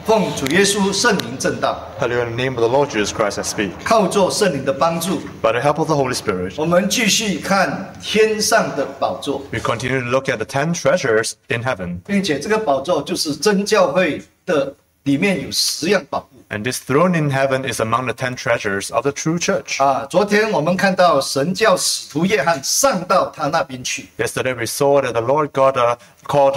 奉主耶稣圣灵正道， Hallelujah, in the name of the Lord Jesus Christ I speak. 靠着圣灵的帮助， By the help of the Holy Spirit, 我们继续看天上的宝座， we continue to look at the 10 treasures in heaven. 并且这个宝座就是真教会的里面有10样宝物。 And this throne in heaven is among the 10 treasures of the true church. 昨天我们看到神叫使徒约翰上到他那边去， Yesterday we saw that the Lord God called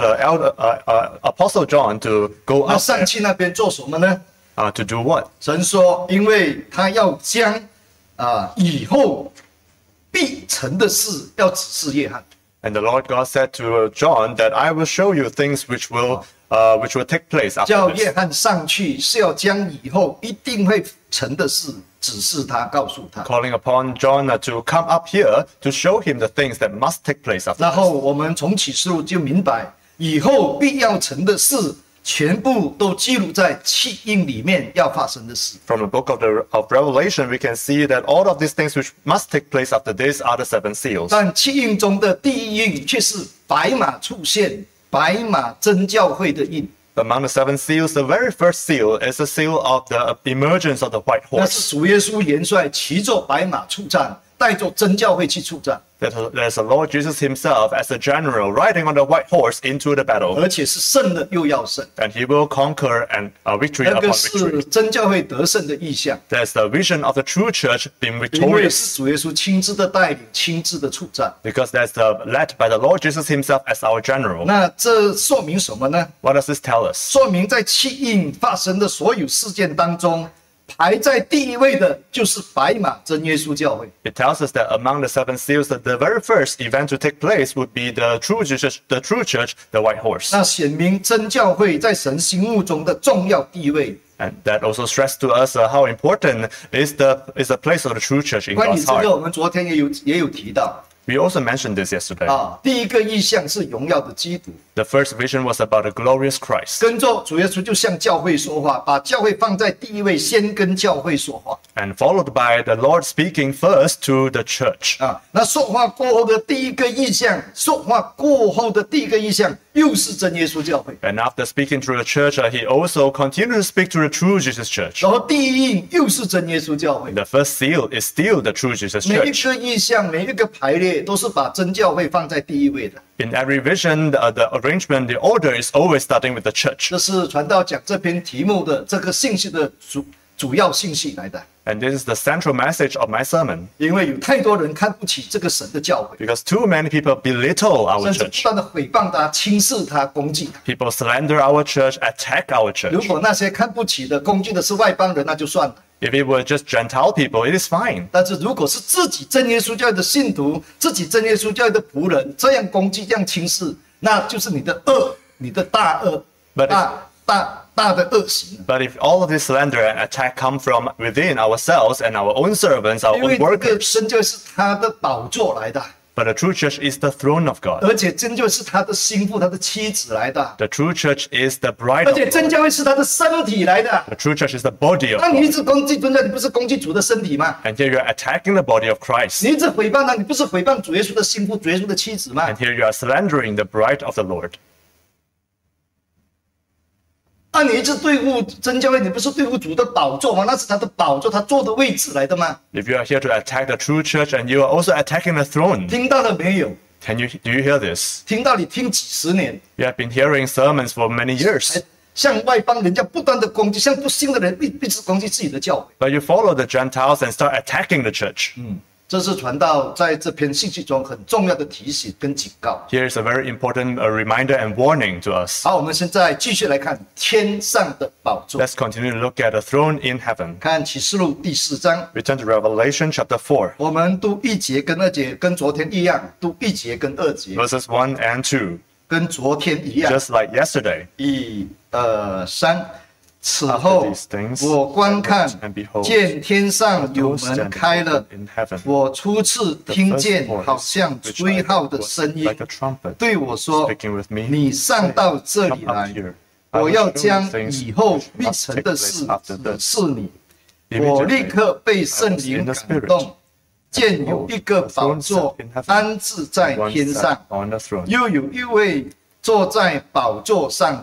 Apostle John to go 他 up 上 there, 去那边做什么呢？ to do what? 神说，因为他要将以后必成的事要指示约翰。 And the Lord God said to John that I will show you things which will take place 叫 after 约 this. 翰上去是要将以后一定会成的事指示他，告诉他。 Calling upon John to come up here to show him the things that must take place after 然后 this. 我们从启示录就明白，以后必要成的事，全部都记录在七印里面要发生的事。 From the book of Revelation, we can see that all of these things which must take place after this are the 7 seals. 但七印中的第一印却是白马出现，白马真教会的印， Among the 7 seals, the very first seal is the seal of the emergence of the white 那是 horse. 主耶稣元帅骑着白马出战，带着真教会去出战， There's the Lord Jesus himself as a general riding on the white horse into the battle. 而且是胜了又要胜。 And he will conquer and victory 那 upon 个 victory. 是真教会得胜的意象， There's the vision of the true church being 因为 victorious 是主耶稣亲自的带领，亲自的出战。 because that's led by the Lord Jesus himself as our general. 那这说明什么呢？ What does this tell us? 说明在七印发生的所有事件当中，排在第一位的就是白马真耶稣教会。 It tells us that among the 7 seals, that the very first event to take place would be the true church, the white horse. 那显明真教会在神心目中的重要地位。 And that also stressed to us how important is the place of the true church in 关于 God's 这个， heart. 我们昨天也有提到 We also mentioned this yesterday. 第一个意象是荣耀的基督， The first vision was about the glorious Christ. 跟着主耶稣就向教会说话，把教会放在第一位，先跟教会说话。 And followed by the Lord speaking first to the church. 那说话过后的第一个意象，说话过后的第一个意象又是真耶稣教会。 And after speaking to the church, he also continued to speak to the true Jesus church. 然后第一印又是真耶稣教会。 The first seal is still the true Jesus 每一 church. 个意象，每一个排列，都是把真教会放在第一位的。 In every vision, the arrangement, the order is always starting with the church. 这是传道讲这篇题目的这个信息的主要信息来的。 And this is the central message of my sermon. 因为有太多人看不起这个神的教会， Because too many people belittle our 甚至不 church. 断的诽谤他、轻视他、攻击他。 People slander our church, attack our 如 church. 果那些看不起的、攻击的是外邦人，那就算了。 If it were just Gentile people, it is fine. 但是如果是自己真耶稣教会的信徒、自己真耶稣教会的仆人这样攻击、这样轻视，那就是你的恶，你的大恶， But 大的恶行。 But if all of this slander and attack come from within ourselves and our own servants, our 因为 own 这个 workers, 真教会是他的宝座来的， but the true church is the throne of God. 而且真教会是他的心腹、他的妻子来的， The true church is the bride 而 of 且 God. 真教会是他的身体来的。 The true church is the body of 那你一 God. 直攻击真教，你不是攻击主的身体吗？ And here you are attacking the body of Christ. 你一直诽谤他，你不是诽谤主耶稣的心腹、主耶稣的妻子吗 And？here you are slandering the bride of the Lord. 你一直对付真教会，你不是对付主的宝座吗？那是他的宝座，他坐的位置来的吗？ If you are here to attack the true church and you are also attacking the throne, 听到了没有？ do you hear this? 听到你听几十年， You have been hearing sermons for many years, 向外邦人家不断的攻击，向不信的人一直攻击自己的教会。 but you follow the Gentiles and start attacking the church. 这是传道在这篇信息中很重要的提醒跟警告。 Here is a very important reminder and warning to us. 好，我们现在继续来看天上的宝座， Let's continue to look at the throne in heaven. 看启示录第4章， We turn to Revelation chapter 4, 我们读1节跟2节，跟昨天一样，读1节跟2节， verses 1 and 2, 跟昨天一样。 just like yesterday. 1、2、3。此后 After these things, 我观看 and behold, 见天上有门开了 in heaven. 我初次听见好像吹号的声音 like a trumpet 对我说 speaking with me, 你上到这里 Come 来 up here. 我要 I will show you 将 things 以后 which 必 must 成 take 的 place 事 after 指 this. 示你 Immediately, 我立刻被圣 I was 灵 in the 感 Spirit. 动见有一个宝座 The throne set in heaven. 安置在 One 天 sat 上 on the throne. 又有一位坐在宝座上的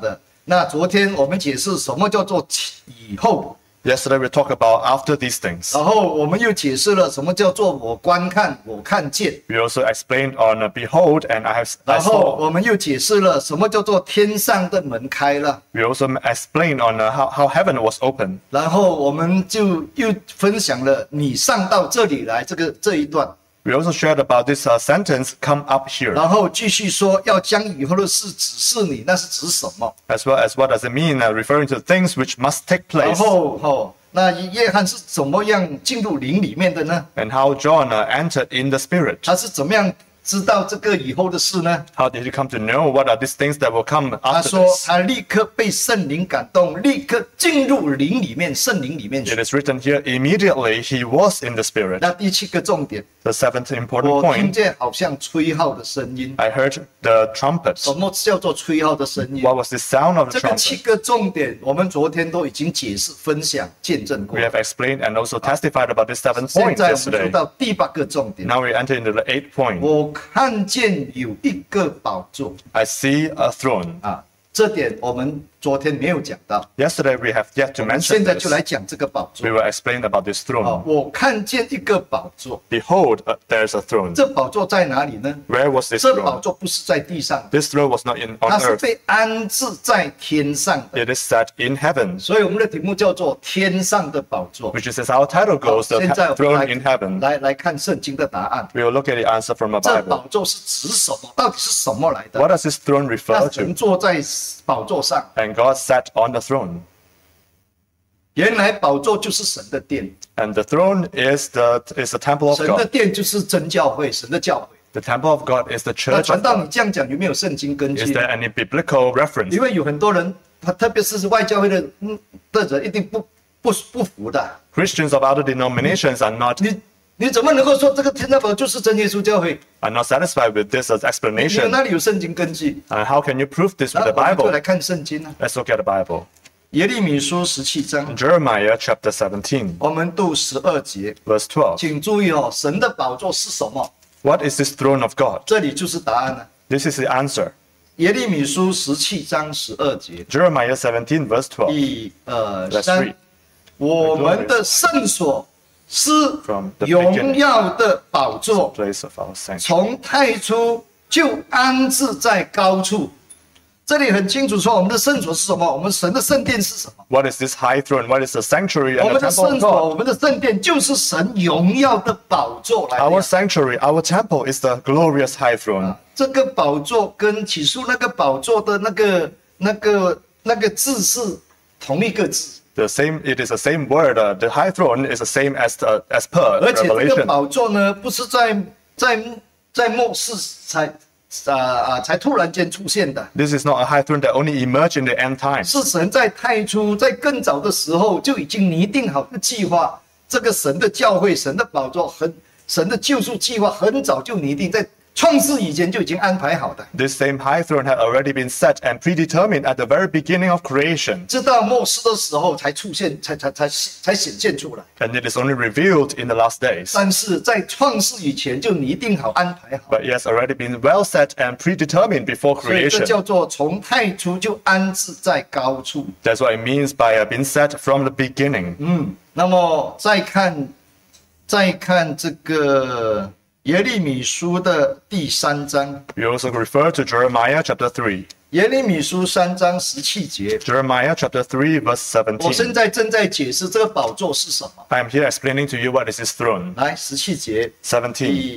那昨天我们解释什么叫做以后， Yesterday we talked about after these things. 然后我们又解释了什么叫做我观看，我看见。 We also explained on behold and I 然后 saw. 我们又解释了什么叫做天上的门开了， We also explained on how heaven was open. 然后我们就又分享了你上到这里来这一段， We also shared about this sentence, come up here, 然后继续说要将以后的事指示你，那是指什么？ as well as what does it mean, referring to things which must take 然 place, 后那约翰是怎么样进入灵里面的呢？ and how John entered in the Spirit. 他是怎么样知道这个以后的事呢？ How did he come to know what are these things that will come 他 after 说 this? 他立刻被圣灵感动，立刻进入灵里面，圣灵里面 It 去。 is written here, immediately he was in the Spirit. 那第7个重点， The seventh important 我听 point, 见好像吹号的声音。 I heard the trumpets. 什么叫做吹号的声音？ What was the sound of the 这个 trumpet? 7个重点，我们昨天都已经解释、分享、见证过 We。have explained and also testified about these 7 现 points 在我们说 yesterday. 到第8个重点， Now we enter into the 8th point. 我看见有一个宝座 I see a throne. 啊，这点我们昨天没有讲到， Yesterday we have yet to 我们 mention 现在 this. 就来讲这个宝座 We。will explain about this 啊 throne. 我看见一个宝座， Behold, there's a throne. 这宝座在哪里呢？ Where was this 这宝 throne? 座不是在地上， This throne was not on 它是 earth. 被安置在天上的。 It is set in heaven, 所以我们的题目叫做天上的宝座。 which is as our title 好 goes, the 现在我们 throne in heaven. 来看圣经的答案。 We will look at the answer from the 这 Bible. 宝座是指什么？到底是什么来的？ What does this throne 那 refer 神 to? 坐在宝座上， And God sat on the throne. 原来宝座就是神的殿， And the throne is the temple of 神的 God. 殿就是真教会，神的教会。 The temple of God is the 那 church 传 of 道你 God. 这样讲有没有圣经根 Is 据？ there any biblical reference? 因为有很多人，特别是外教会的人，一定不服的。 Christians of other denominations are not 你怎么能够说这个天上宝就是真耶稣教会？ satisfied with this as 你 explanation. 哪里有圣经根据？ And how can you prove this 那 with the 我们就 Bible? 来看圣经啊， Let's look at the Bible. 耶利米书17章， Jeremiah chapter 17, 我们读12节， verse 12. 请注意哦，神的宝座是什么？ What is this throne of God? 这里就是答案了。 This is the answer. 耶利米书17章12节， Jeremiah 17, verse 12. 1、2、 Let's 3 read.， 我们的圣所是 From the 荣耀的宝座， Place of our sanctuary. 从太初就安置在高处。这里很清楚说，我们的圣所是什么？我们神的圣殿是什么？ What is this high throne? What is the sanctuary 我 and 们 the 的 temple 圣 of 所， God? 我们的圣殿就是神荣耀的宝座来的 Our 呀。 sanctuary, our temple is the glorious high throne. 这个宝座跟起初那个宝座的那个字是同一个字， It is the same word. The high throne is the same as per 而且这个 Revelation. 宝座呢，不是在末世才突然间出现的， This is not a high throne that only emerged in the end times. 是神在太初，在更早的时候就已经拟定好的计划。这个神的教会、神的宝座、神的救赎计划，很早就拟定，在创世以前就已经安排好的。 This same high throne had already been set and predetermined at the very beginning of creation. 直到末世的时候才出现，才显现出来。 And it is only revealed in the last days. 但是在创世以前就拟定好、安排好， But it has already been well set and predetermined before 所以这 creation. 叫做从太初就安置在高处。 That's what it means by being set from the beginning. 那么再看这个耶利米书的第3章， We also refer to Jeremiah chapter 3. 耶利米书3章17节。 Jeremiah chapter 3, verse 我现 17. 在正在解释这个宝座是什么。 I am here explaining to you what is his throne. 来17节， 17.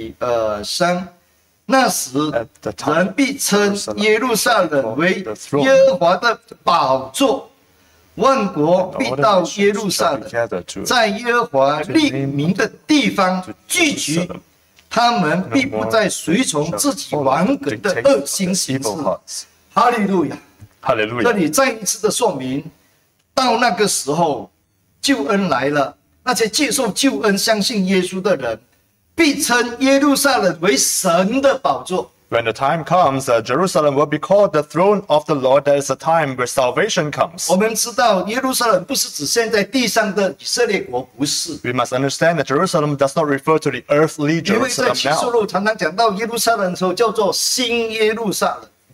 1、2、3。那时 At the time, 人必称耶路撒冷为 the throne. 耶和华的宝座，万国必到耶路撒冷，在耶和华立名的地方聚集，他们必不再随从自己顽梗的恶心行事。哈利路亚！这 Hallelujah. 里再一次的说明，到那个时候，救恩来了，那些接受救恩、相信耶稣的人，必称耶路撒冷为神的宝座。 When the time comes, Jerusalem will be called the throne of the Lord. There is a time where salvation comes. 我们知道，耶路撒冷不是指现在地上的以色列国，不是。 We must understand that Jerusalem does not refer to the earthly 因为在 Jerusalem 启示 now. 录常常讲到耶路撒冷的时候，叫做新耶路撒冷。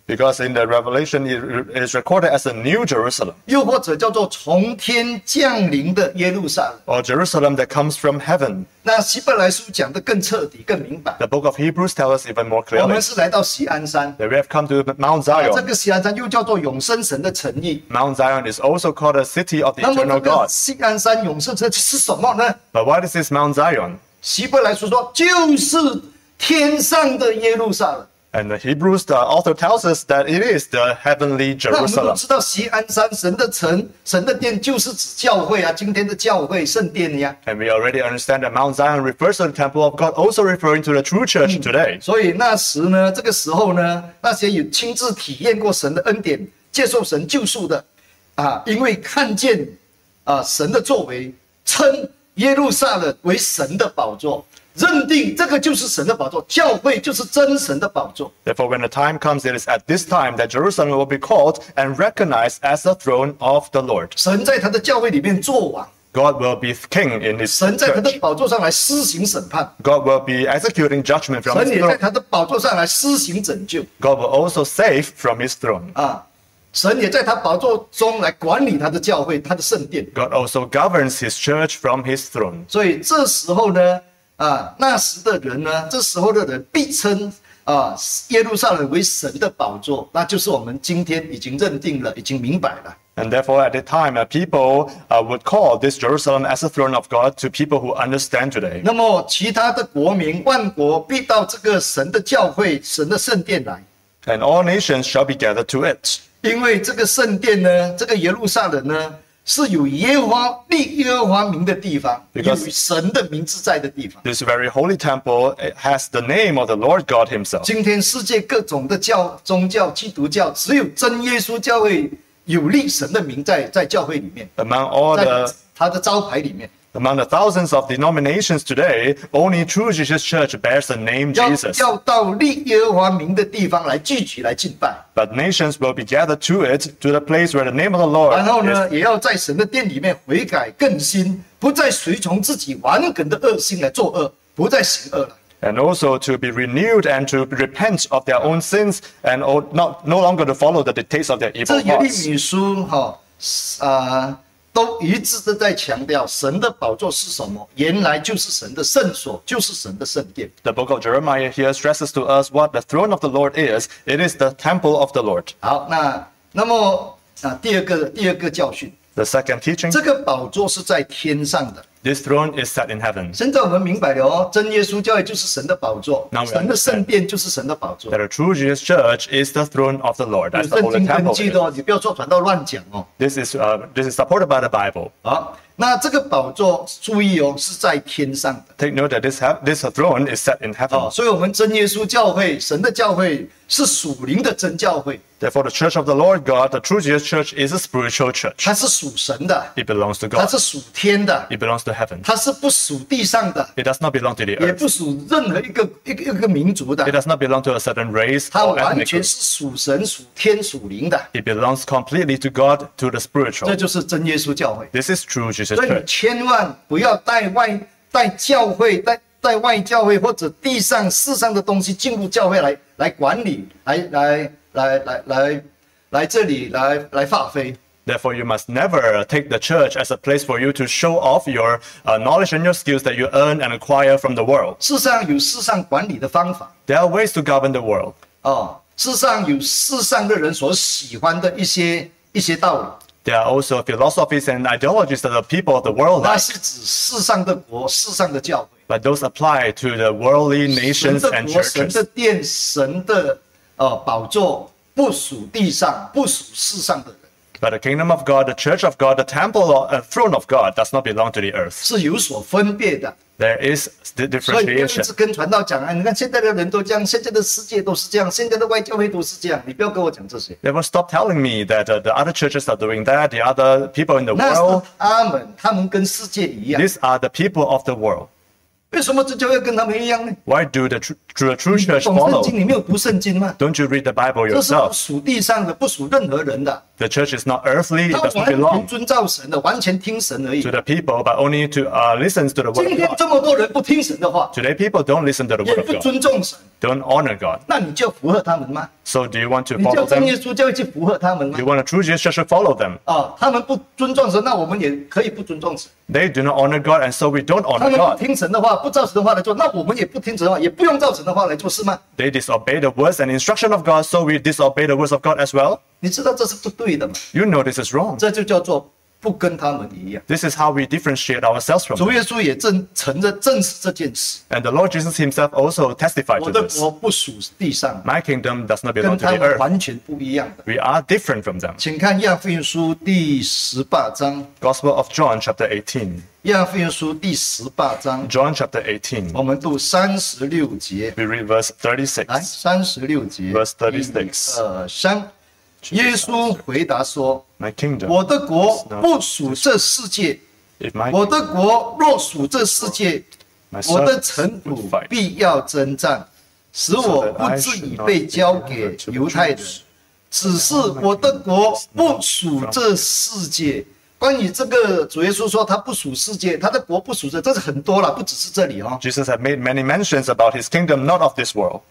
Because in the Revelation it is recorded as a new Jerusalem. 又或者叫做从天降临的耶路撒冷。 Or Jerusalem that comes from heaven. 那希伯来书讲得更彻底、更明白。 The book of Hebrews tells us even more 我们 clearly 是来到锡安山， that we have come to Mount 这 Zion. 个锡安山又叫做永生神的城邑。 Mount Zion is also called a city of the 那么 eternal 这个 God. 锡安山永生城是什么呢？ But what is this Mount Zion? 希伯来书说，就是天上的耶路撒冷。 And the Hebrews, the author tells us that it is the heavenly 那我们都 Jerusalem. 知道，锡安山神的城、神的殿就是指教会啊，今天的教会圣殿呀。 And we already understand that Mount Zion refers to the temple of God, also referring to the true church today. 所以那时呢，这个时候呢，那些有亲自体验过神的恩典、接受神救赎的啊，因为看见神的作为，称耶路撒冷为神的宝座。认定这个就是神的宝座，教会就是真神的宝座。 Therefore, when the time comes, it is at this time that Jerusalem will be called and recognized as the throne of the Lord. 神在他的教会里面作王， God will be king in his 神在他的 church. 宝座上来施行审判， God will be executing judgment from 神 his 也在 throne. 他的宝座上来施行拯救 God will also save from his throne. 啊！神也在他宝座中来管理他的教会、他的圣殿。 God also governs his church from his throne. 所以这时候呢，那时的人呢，这时候的人必称耶路撒冷为神的宝座，那就是我们今天已经认定了，已经明白了。 And therefore, at that time, people would call this Jerusalem as the throne of God to people who understand today. 那么其他的国民万国必到这个神的教会、神的圣殿来， And all nations shall be gathered to it. 因为这个圣殿呢，这个耶路撒冷呢，是有耶和华名的地方，有神的名字在的地方。 This very holy temple has the name of the Lord God himself. 今天世界各种的宗教，基督教只有真耶稣教会有立神的名在教会里面， Among all 在 the 他的招牌里面。 Among the thousands of denominations today, only True Jesus Church bears the name 要 Jesus. 要到立耶和华名的地方来聚集来敬拜， But nations will be gathered to it, to the place where the name of the Lord 然后 is. 呢，也要在神的殿里面悔改更新，不再随从自己顽梗的恶性来作恶，不再行恶了。 And also to be renewed and to repent of their own sins and no longer to follow the dictates of their 这 evil 耶利 hearts. 米书都一致的在强调神的宝座是什么，原来就是神的圣所，就是神的圣殿。 The book of Jeremiah here stresses to us what the throne of the Lord is. It is the temple of the Lord. 好，那么第二个教训， The second teaching, 这个宝座是在天上的。 this throne is set in heaven. 现在我们明白了哦，真耶稣教会就是神的宝座 Now we， 神的圣殿就是神的宝座 That。a true Jesus church is the throne of the Lord. 有 That's the 圣 holy 经根 temple. 据的哦，你不要说传道乱讲哦。 This is supported by the Bible. 好，那这个宝座注意哦，是在天上的 Take note that this throne is set in heaven. 哦，所以我们真耶稣教会，神的教会是属灵的真教会， Therefore, the church of the Lord God, the true Jesus church, is a spiritual church. 它是属神的， It belongs to 它 God. 是属天的， It belongs to heaven. 它是不属地上的， It does not belong to the 也 earth. 不属任何一个民族 It 的， does not belong to a certain race 它 or 完 ethnic 全 group. 是属神、属天、属灵的， It belongs completely to God, to the 这 spiritual. 就是真耶稣教会。 This is true Jesus 所以你 church. 千万不要带教会、带外教会或者地上世上的东西进入教会来管理，来这里来发挥。 Therefore, you must never take the church as a place for you to show off your knowledge and your skills that you earn and acquire from the world. 世上有世上管理的方法 There are ways to govern the world. 哦，世上有世上的人所喜欢的一些道理， There are also philosophies and ideologies that the people of the world 那 like, 是指世上的国、世上的教会。 but those apply to the worldly 神 nations 的 and 国、神 churches. 的殿、神的宝座不属地上，不属世上的人， But the kingdom of God, the church of God, the temple and throne of God does not belong to the earth. 是有所分别的。 There is the 所以不要一 differentiation. 直跟传道讲啊，你看现在的人都这样，现在的世界都是这样，现在的外教会都是这样，你不要跟我讲这些。 They will stop telling me that the other churches are doing that, the other people in the 那是 world. 他们跟世界一样。 These are the people of the world. 为什么这教会跟他们一样呢？ Why do the true 你 church 懂圣 follow? 经，你没有读圣经吗？ Don't you read the Bible 这是不 yourself? 属地上的，不属任何人的。 The church is not earthly, it 他 does not 完全 belong 遵照神的，完全听神而已 to。the people, but only to listen to the 今 word 天 of God. 这么多人不听神的话， Today, people don't listen to the 也 word 不 of God, 尊重神， don't honor God. 那你就符合他们吗？ So, do you want to 你就 follow 正 them? 耶稣教会去符合他们吗 You？want a true Jesus church to follow them? 啊，他们不尊重神，那我们也可以不尊重神。 They do not honor God, and so we don't 他 honor 们不 God. 听神的话，不照神的话来做，那我们也不听神的话，也不用照神的话来做，是吗？ They disobey the words and instruction of God, so we disobey the words of God as well. 你知道这是不对的吗？ You know this is wrong. 这就叫做不跟他们一样。 This is how we differentiate ourselves from 主 them. 耶稣也证实这件事。 And the Lord Jesus himself also testified 我 to 的 this. 国不属地上， My kingdom does not 跟 belong to 他 the 们 earth. 完全不一样的。 We are different from them. 请看约翰福音书第18章， Gospel of John, chapter 18. 约翰福音书第18章， John, chapter 18. 我们读36节， We read verse 36. 来36节 Verse 1、 36 2、3。耶稣回答说 My：“ kingdom, 我的国不属这世界， if my 我的国若属这世界， my 我的 servants 臣 would 仆 fight, 必要征战，使我不至于被交给犹太人。只是我的国不属这世界。”关于这个，主耶稣说他不属世界，他的国不属这，这是很多了，不只是这里哦。 Jesus had made many mentions about his kingdom, not of this world.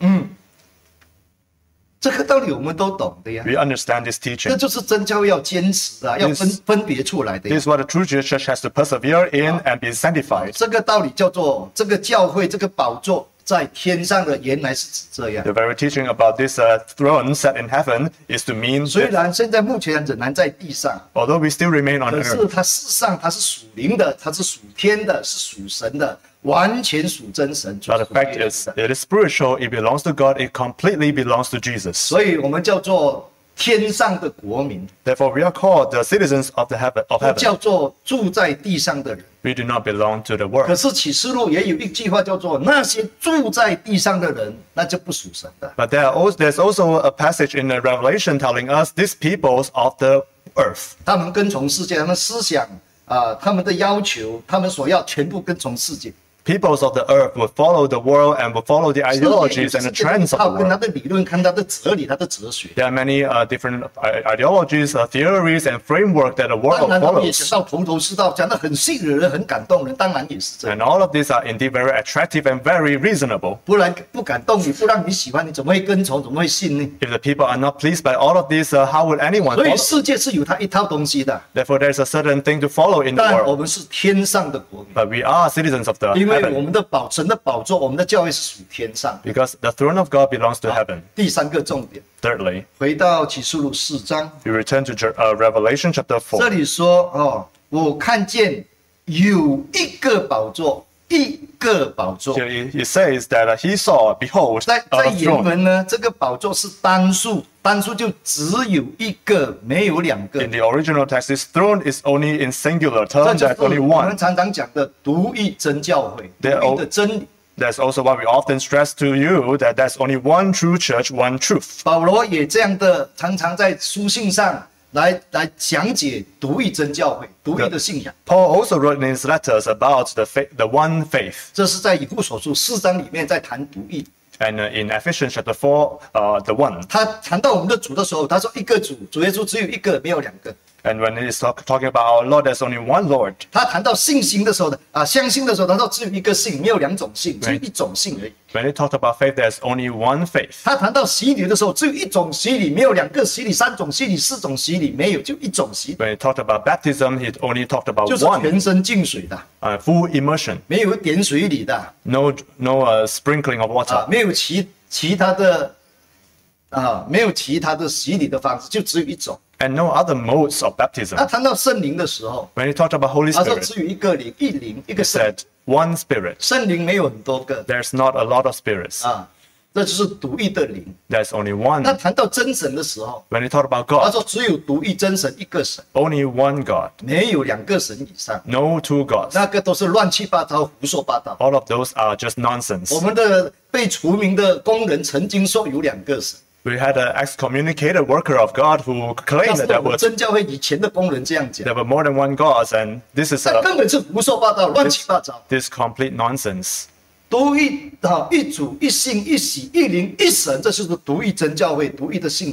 这个道理我们都懂的呀。 We understand this 这 teaching. 就是真教要坚持的，要分别出来的呀。 This is what the true Jewish church has to persevere in and be sanctified. 这个道理叫做这个教会这个宝座在天上的，原来是指这样。 The very teaching about this throne set in heaven is to mean 虽 that 然现在目前仍然在地上， although we still remain on 可是 earth, 它事实上它是属灵的，它是属天的，是属神的，完全属真神。 but the fact is, it is spiritual, it belongs to God, it completely belongs to Jesus. 所以我们叫做天上的国民， Therefore, we are called the citizens of 不 heaven. 叫做住在地上的人。 We do not belong to the 可 world. 是启示录也有一句话叫做：那些住在地上的人，那就不属神的。 But there's also a passage in the Revelation telling us these peoples of the earth. 他们跟从世界，他们思想他们的要求，他们所要全部跟从世界。 Peoples of the earth will follow the world and will follow the ideologies and the trends of the 跟他 world. 的理论，看他的哲理，他的哲学。 There are many different ideologies, theories, and framework that the 当 world 然，他们也讲 follows. 到头头是道，讲得很吸引人，很感动人。当然也是这样， And all of these are indeed very attractive and very reasonable. 不然不感动你，不让你喜欢，你怎么会跟从？怎么会信呢？ If the people are not pleased by all of this, how would anyone 所以 follow? 世界是有它一套东西的， Therefore, there's a certain thing to follow in the 但我 world. 们是天上的国民， But we are citizens of the 因为我 heaven 们的神的宝座，我们的教会是属天上的。 because the throne of God belongs to heaven. 第三个重点， Thirdly, 回到启示录4章， we return to Revelation chapter 这 4. 里说我看见有一个宝座，一个宝座。 Here it says that he saw, behold, 在 a 原 throne. 文呢，这个宝座是单数，单数就只有一个，没有两个。 In the original text, this throne is only in singular 这 term, 就 there's 是 only 我们 one. 常常讲的独一真教会，独 There 一的真理。 That's also why we often stress to you that there's only one true church, one truth. 保罗也这样的，常常在书信上来讲解独一真教会，独一的信仰。 Paul also wrote in his letters about the one faith. 这是在以弗所书4章里面在谈独一。 And in Ephesians chapter 4, the one. 他谈到我们的主的时候，他说一个主，主耶稣只有一个，没有两个。 And when he's talking about our Lord, there's only one Lord. 他谈到信心的时候呢，相信的时候，他说只有一个信，没有两种信，只有一种信而已。 When he talked about faith, there's only one faith. 他谈到洗礼的时候，只有一种洗礼，没有两个洗礼、三种洗礼、四种洗礼，没有，就一种洗礼， When he talked about baptism, he only talked about 就是 one, 全身浸水的， full immersion. 没有点水礼的， No sprinkling of water. 没有其他的没有其他的洗礼的方式，就只有一种。 And no other modes of 他 baptism. 谈到圣灵的时候， When he talked about Holy 他说 Spirit, 只有一个灵，一灵一个 he 圣， said one Spirit. 圣灵没有很多个 There's not a lot of spirits. 这就是独一的灵。 There's only one. 那谈到真神的时候， When he talked about 他 God, 说只有独一真神一个神， only one God. 没有两个神以上， No two gods. 那个都是乱七八糟、胡说八道。 All of those are just nonsense. 我们的被除名的工人曾经说有两个神， We had an excommunicated worker of God who 那 claimed 是 that 我们真教会以前的工人这样讲， there were more than one gods, and this is 那根本是胡说八道、乱七八糟。 this complete nonsense. 独一一主一信一喜一灵一神，这就是独一真教会、独一的信仰。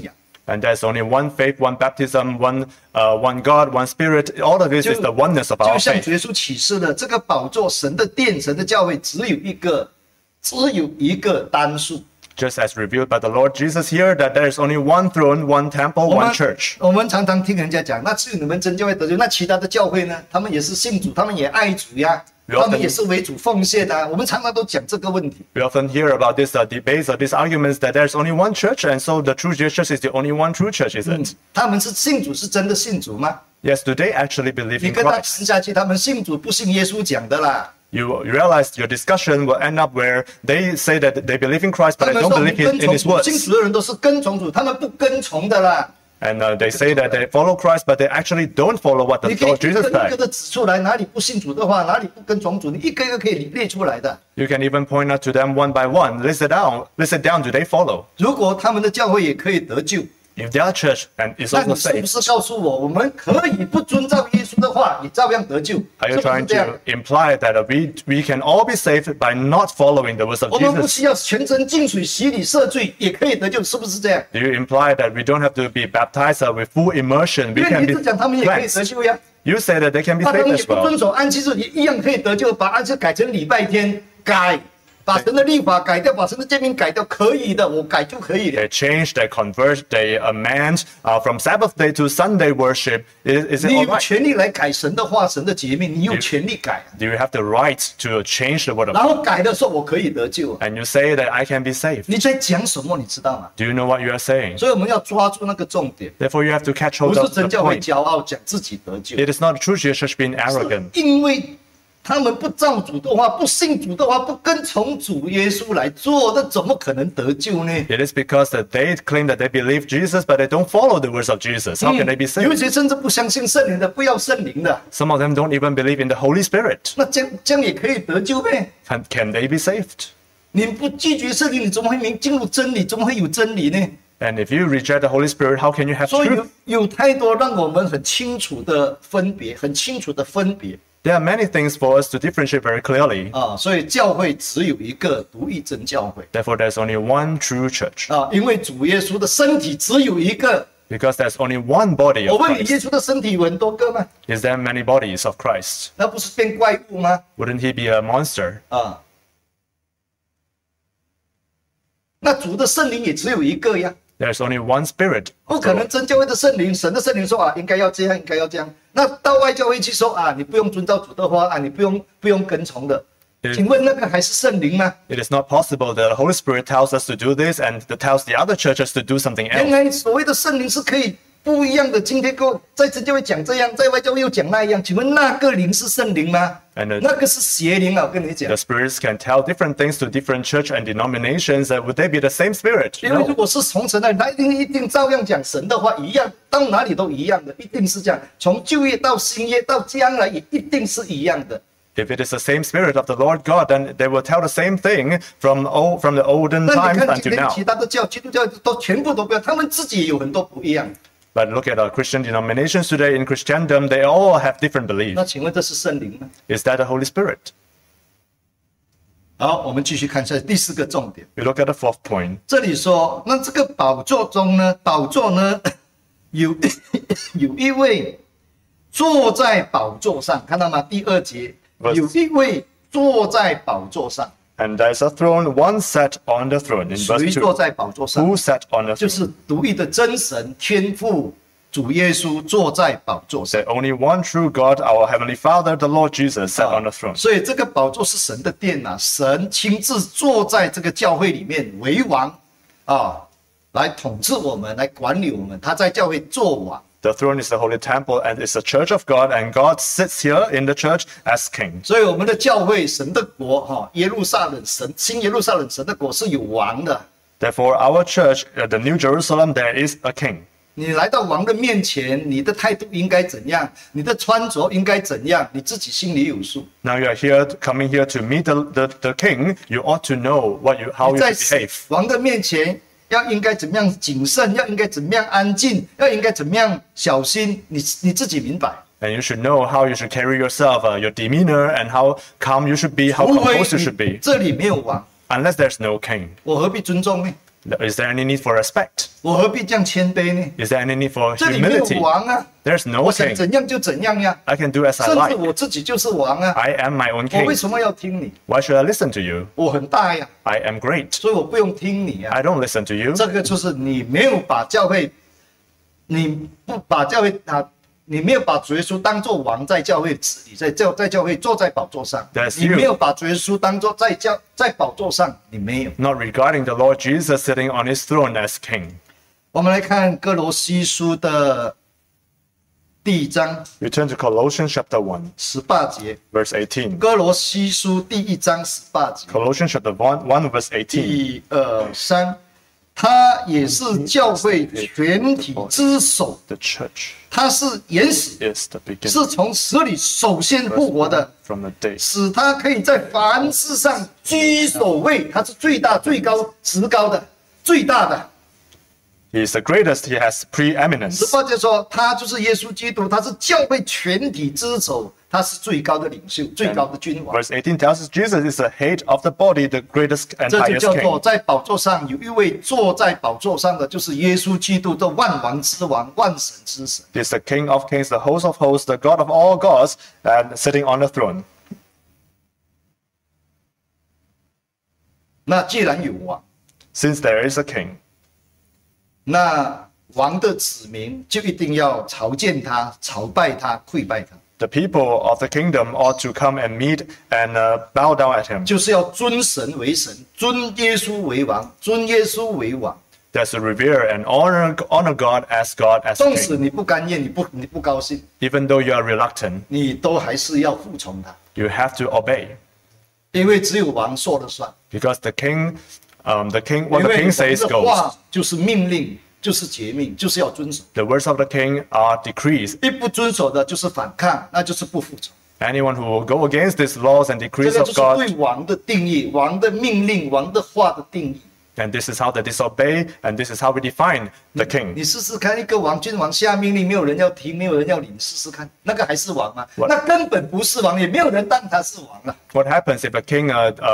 And there's only one faith, one baptism, one God, one Spirit. All of this is the oneness of our 就像 faith. 主耶稣启示的这个宝座，神的殿，神的教会只有一个单数。 Just as revealed by the Lord Jesus here, that there is only one throne, one temple, one church. 我们常常听人家讲，那只有你们真教会得救，那其他的教会呢？他们也是信主，他们也爱主呀，他们也是为主奉献的。我们常常都讲这个问题。 We often hear about this debates or these arguments that there's only one church, and so the true Jewish church is the only one true church, is it? 他们是信主，是真的信主吗？ Yes, do they actually believe 你 in 跟他 Christ? 谈下去，他们信主不信耶稣讲的啦。 You realize your discussion will end up where they say that they believe in Christ, 他 but they 们 don't 说你 believe 跟 in 从 His 主，信 words. 主的人都是跟从主，他们不跟从的啦。 And they say that they follow Christ, but they actually don't follow what the 你可以 Lord 一个 Jesus 一个 said. 的指出来，哪里不信主的话，哪里不跟从主，你一个一个可以列出来的。 You can even point out to them one by one. List it down. Do they follow? 如果他们的教会也可以得救， If their church and is 那 also 你是不 saved, 是告诉我，我们可以不遵照耶稣的话，也照样得救？ are 是 you 不是 trying 这样？ to imply that we can all be saved by not following the words of 我们不 Jesus? 需要全身浸水洗礼赦罪也可以得救，是不是这样？ Do you imply that we don't have to be baptized with full immersion? 因 We 为 can 你 be 是讲他们也可以得 cleansed. 救呀， You say that they can be 那他 saved 们也 as 不 well. 遵守安息日也一样可以得救，把安息改成礼拜天，把神的律法改掉，把神的诫命改掉，可以的，我改就可以了。 They change, they convert, they amend from Sabbath day to Sunday worship. Is it 你 all 有 right? 权利来改神的话、神的诫命，你有权利改。 Do you have the right to change the word of 然 God? 后改的时候，我可以得救。 And you say that I can be saved. 你在讲什么？你知道吗？ Do you know what you are saying? 所以我们要抓住那个重点， Therefore, you have to catch 不 hold 是 of the 真教会 point. 骄傲讲自己得救， It is not true church being arrogant. 因为他们不照主的话，不信主的话，不跟从主耶稣来做，那怎么可能得救呢？ It is because that they claim that they believe Jesus, but they don't follow the words of Jesus. How can they be 有 saved? 些甚至不相信圣灵的，不要圣灵的， Some of them don't even believe in the Holy Spirit. 那这样也可以得救呗？ Can they be saved? 你不拒绝圣灵，你怎么会进入真理？怎么会有真理呢？ And if you reject the Holy Spirit, how can you have 所以 truth? 有太多让我们很清楚的分别，很清楚的分别 There are many things for us to differentiate very clearly. 啊！所以教会只有一个独一真教会 Therefore, there's only one true church. 啊，因为主耶稣的身体只有一个。 Because there's only one body 我 of 问你，耶 Christ. 稣的身体有很多个吗？ Is there many bodies of Christ? 那不是变怪物吗？ Wouldn't he be a monster? 啊，那主的圣灵也只有一个呀， There's only one Spirit. 不可能真教会的圣灵，神的圣灵说啊，应该要这样，应该要这样。那到外教会去说啊，你不用遵照主的话啊，你不用跟从的。请问那个还是圣灵吗？ It is not possible that the Holy Spirit tells us to do this and tells the other churches to do something 原 else. 来所谓的圣灵是可以不一样的。今天跟我在真教会讲这样，在外教会又讲那样。请问那个灵是圣灵吗？ And 那个是邪灵啊！我跟你讲 the，spirits can tell different things to different church and denominations. Would they be the same spirit? 因为如 No. 果是从神那里，他一定照样讲神的话，一样到哪里都一样的，一定是这样。从旧约到新约到将来也一定是一样的。 If it is the same spirit of the Lord God, then they will tell the same thing from the olden 那你 times 看今 until 天 now. 其他的基督教都全部都不一样，他们自己也有很多不一样。 But look at our Christian denominations today in Christendom, they all have different 那 beliefs. 请问这是圣灵吗？ Is that the Holy Spirit? 好，我们继续看下第四个重点。 We look at the fourth point. 这里说，那这个宝座中呢，有一位坐在宝座上，看到吗？第2节，有一位坐在宝座上。 And there's a throne, one sat on the throne. In 谁 verse 坐 2, 在宝座上？ who sat on the 就 throne? 是独一的真神天父主耶稣坐在宝座上。 That only one true God, our Heavenly Father, the Lord Jesus, sat on the throne. 所以这个宝座是神的殿呐、神亲自坐在这个教会里面为王啊，来统治我们，来管理我们。他在教会做王。 The throne is the holy temple and it's the church of God, and God sits here in the church as king. 所以我们的教会，神的国，耶路撒冷新耶路撒冷神的国是有王的。 Therefore, our church, the New Jerusalem, there is a king. 你来到王的面前，你的态度应该怎样？你的穿着应该怎样？你自己心里有数。 Now you are here, coming here to meet the king. You ought to know how 你 you 在 should behave. 王的面前，应该怎么样谨慎？应该怎么样安静？应该怎么样小心？你自己明白。 And you should know how you should carry yourself, your demeanor, and how calm you should be, how 除非 composed you should be. 这里没有王， Unless there's no king. 我何必尊重呢？ Is there any need for respect? 我何必这样谦卑呢？ Is there any need for 这里没有 humility? 王啊， There's no 我想 king. 怎样就怎样呀， I can do as I 甚至 like. 我自己就是王啊， I am my own 我为 king. 什么要听你？ Why should I listen to you? 我很大呀， I am great. 所以我不用听你啊。 I don't listen to you. 这个就是你没有把教会，你不把教会啊，你没有把主耶稣当作王，在教会治理，在教会坐在宝座上， That's 你 you. 没有把主耶稣当作在宝座上，你没有。 Not regarding the Lord Jesus sitting on his throne as king. 我们来看哥罗西书的第1章 We turn to Colossians chapter 1, 18节， verse 18. 哥罗西书第1章18节， Colossians chapter 1 verse 18. 1、2、3，他也是教会全体之首， The church 他是原始， is the 是 beginning 从死里首先复活的， from the day. 使他可以在凡事上居首位，他是最大、最高、至高的、最大的。 He is the greatest. He has preeminence. 18节说，他就是耶稣基督，他是教会全体之首，他是最高的领袖、最高的君王。 Verse 18 tells us Jesus is the head of the body, the greatest and 这就 highest 叫做 king. 在宝座上有一位坐在宝座上的，就是耶稣基督的万王之王、万神之神。 He is the King of kings, the host of hosts, the God of all gods, and sitting on the throne. 那既然有王， Since there is a king, 那王的子民就一定要朝见他、朝拜他、跪拜他， the people of the kingdom ought to come and meet and bow down at him. 就是要尊神为神，尊耶稣为王，尊耶稣为王。 There's to revere and honor God as 纵使 king. 你不甘愿，你不高兴， Even though you are reluctant, 你都还是要服从他， you have to obey 因为只有王说了算。 because the king, what 因 the 为 king says 王的 goes. 话就是命令，就是诫命，就是要遵守。 The words of the king are decrees. 一不遵守的就是反抗，那就是不服从。 Anyone who will go against these laws and 这 decrees 个 of 就是 God, 对王的定义，王的命令，王的话的定义。 and this is how they disobey, and this is how we define the king. 你试试看，一个王君王下命令，没有人要听，没有人要领，试试看，那个还是王吗？ What? 那根本不是王，也没有人当他是王了。 What happens if a king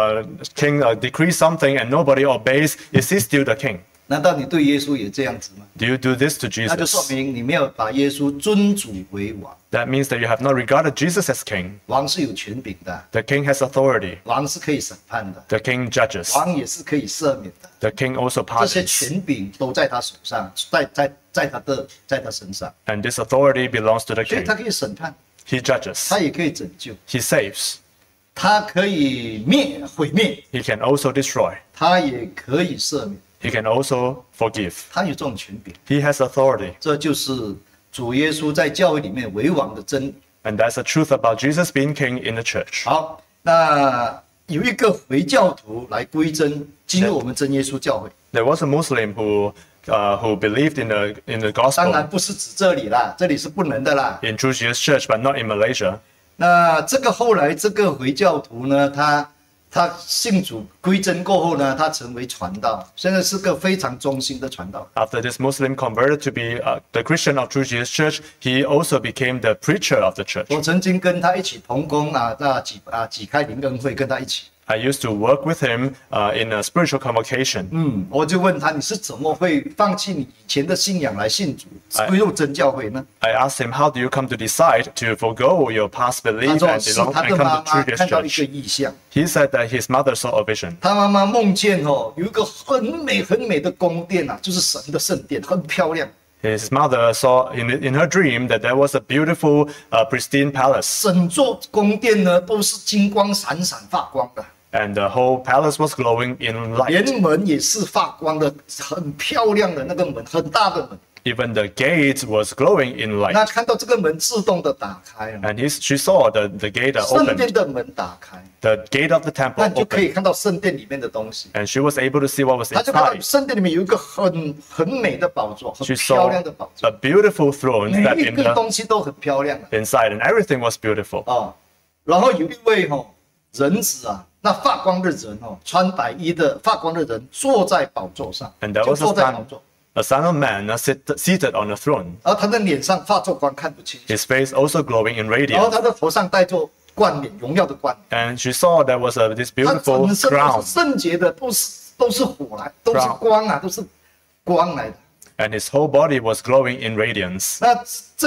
decrees something and nobody obeys? Is he still the king? 难道你对耶稣也这样子吗？ Do you do this to 那就说 Jesus? 明你没有把耶稣尊主为王。 That means that you have not regarded Jesus as king. 王是有权柄的， The king has authority. 王是可以审判的， The king judges. 王也是可以赦免的。 The king also 这些 pardons. 权柄都在他手上，在他身上， And this authority belongs to the 所以 king. 他可以审判， He judges. 他也可以拯救， He saves. 他可以毁灭， He can also destroy. 他也可以赦免， He can also forgive. 他有这种权柄。 He has authority. 这就是主耶稣在教会里面为王的真理。 And that's the truth about Jesus being king in the church. 好，那有一个回教徒来归真，进入我们真耶稣教会。 There was a Muslim who believed in the 当然 gospel 不是指这里啦，这里是不能的啦。 in True Jesus Church, but not in Malaysia. 那这个后来这个回教徒呢，他信主归真过后呢，他成为传道，现在是个非常忠心的传道。 After this Muslim converted to be the Christian of True Jesus Church, he also became the preacher of the church. 我曾经跟他一起同工几开灵恩会，跟他一起。 I used to work with him in a spiritual convocation. 我就问他，你是怎么会放弃你以前的信仰来信主，归入真教会呢？ I asked him, how do you come to decide to forgo your past 他 belief 说 and 是 belong 他 and 的 come 妈 to 妈 True 看 Jesus 到一个 Church? 异象， He said that his mother saw a vision. 他妈妈梦见有一个很美的宫殿啊，就是神的圣殿，很漂亮。 His mother saw in her dream that there was a beautiful, pristine palace, 整座宫殿呢都是金光闪闪发光的。 and the whole palace was glowing in light. 连门也是发光的，很漂亮的那个门，很大的门。 Even the gate was glowing in 那 light. 看到这个门自动的打开了， And she saw the gate 圣 open, 殿的门打开， the gate of the 那 temple 你就可以 opened, 看到圣殿里面的东西。 and she was able to see what was 他就看到 inside. 圣殿里面有一个很美的宝座，很 She 漂 saw 亮的宝座， a beautiful throne 每 that 一 in 个 the 东西都很漂亮 inside, and everything was beautiful. 哦。然后有一位人子啊，那发光的人穿白衣的发光的人坐在宝座上， And there 就 was 坐在宝座， a son of man seated on a throne, 然后他的脸上发着光，看不清楚， his face also glowing in 然后 radiance. 他的头上戴着冠冕，荣耀的冠冕。 And she saw there was this 他 beautiful 整身都 crown. 是圣洁的， 都是火来，都是光啊，都是光来的。 And his whole body was glowing in radiance. 那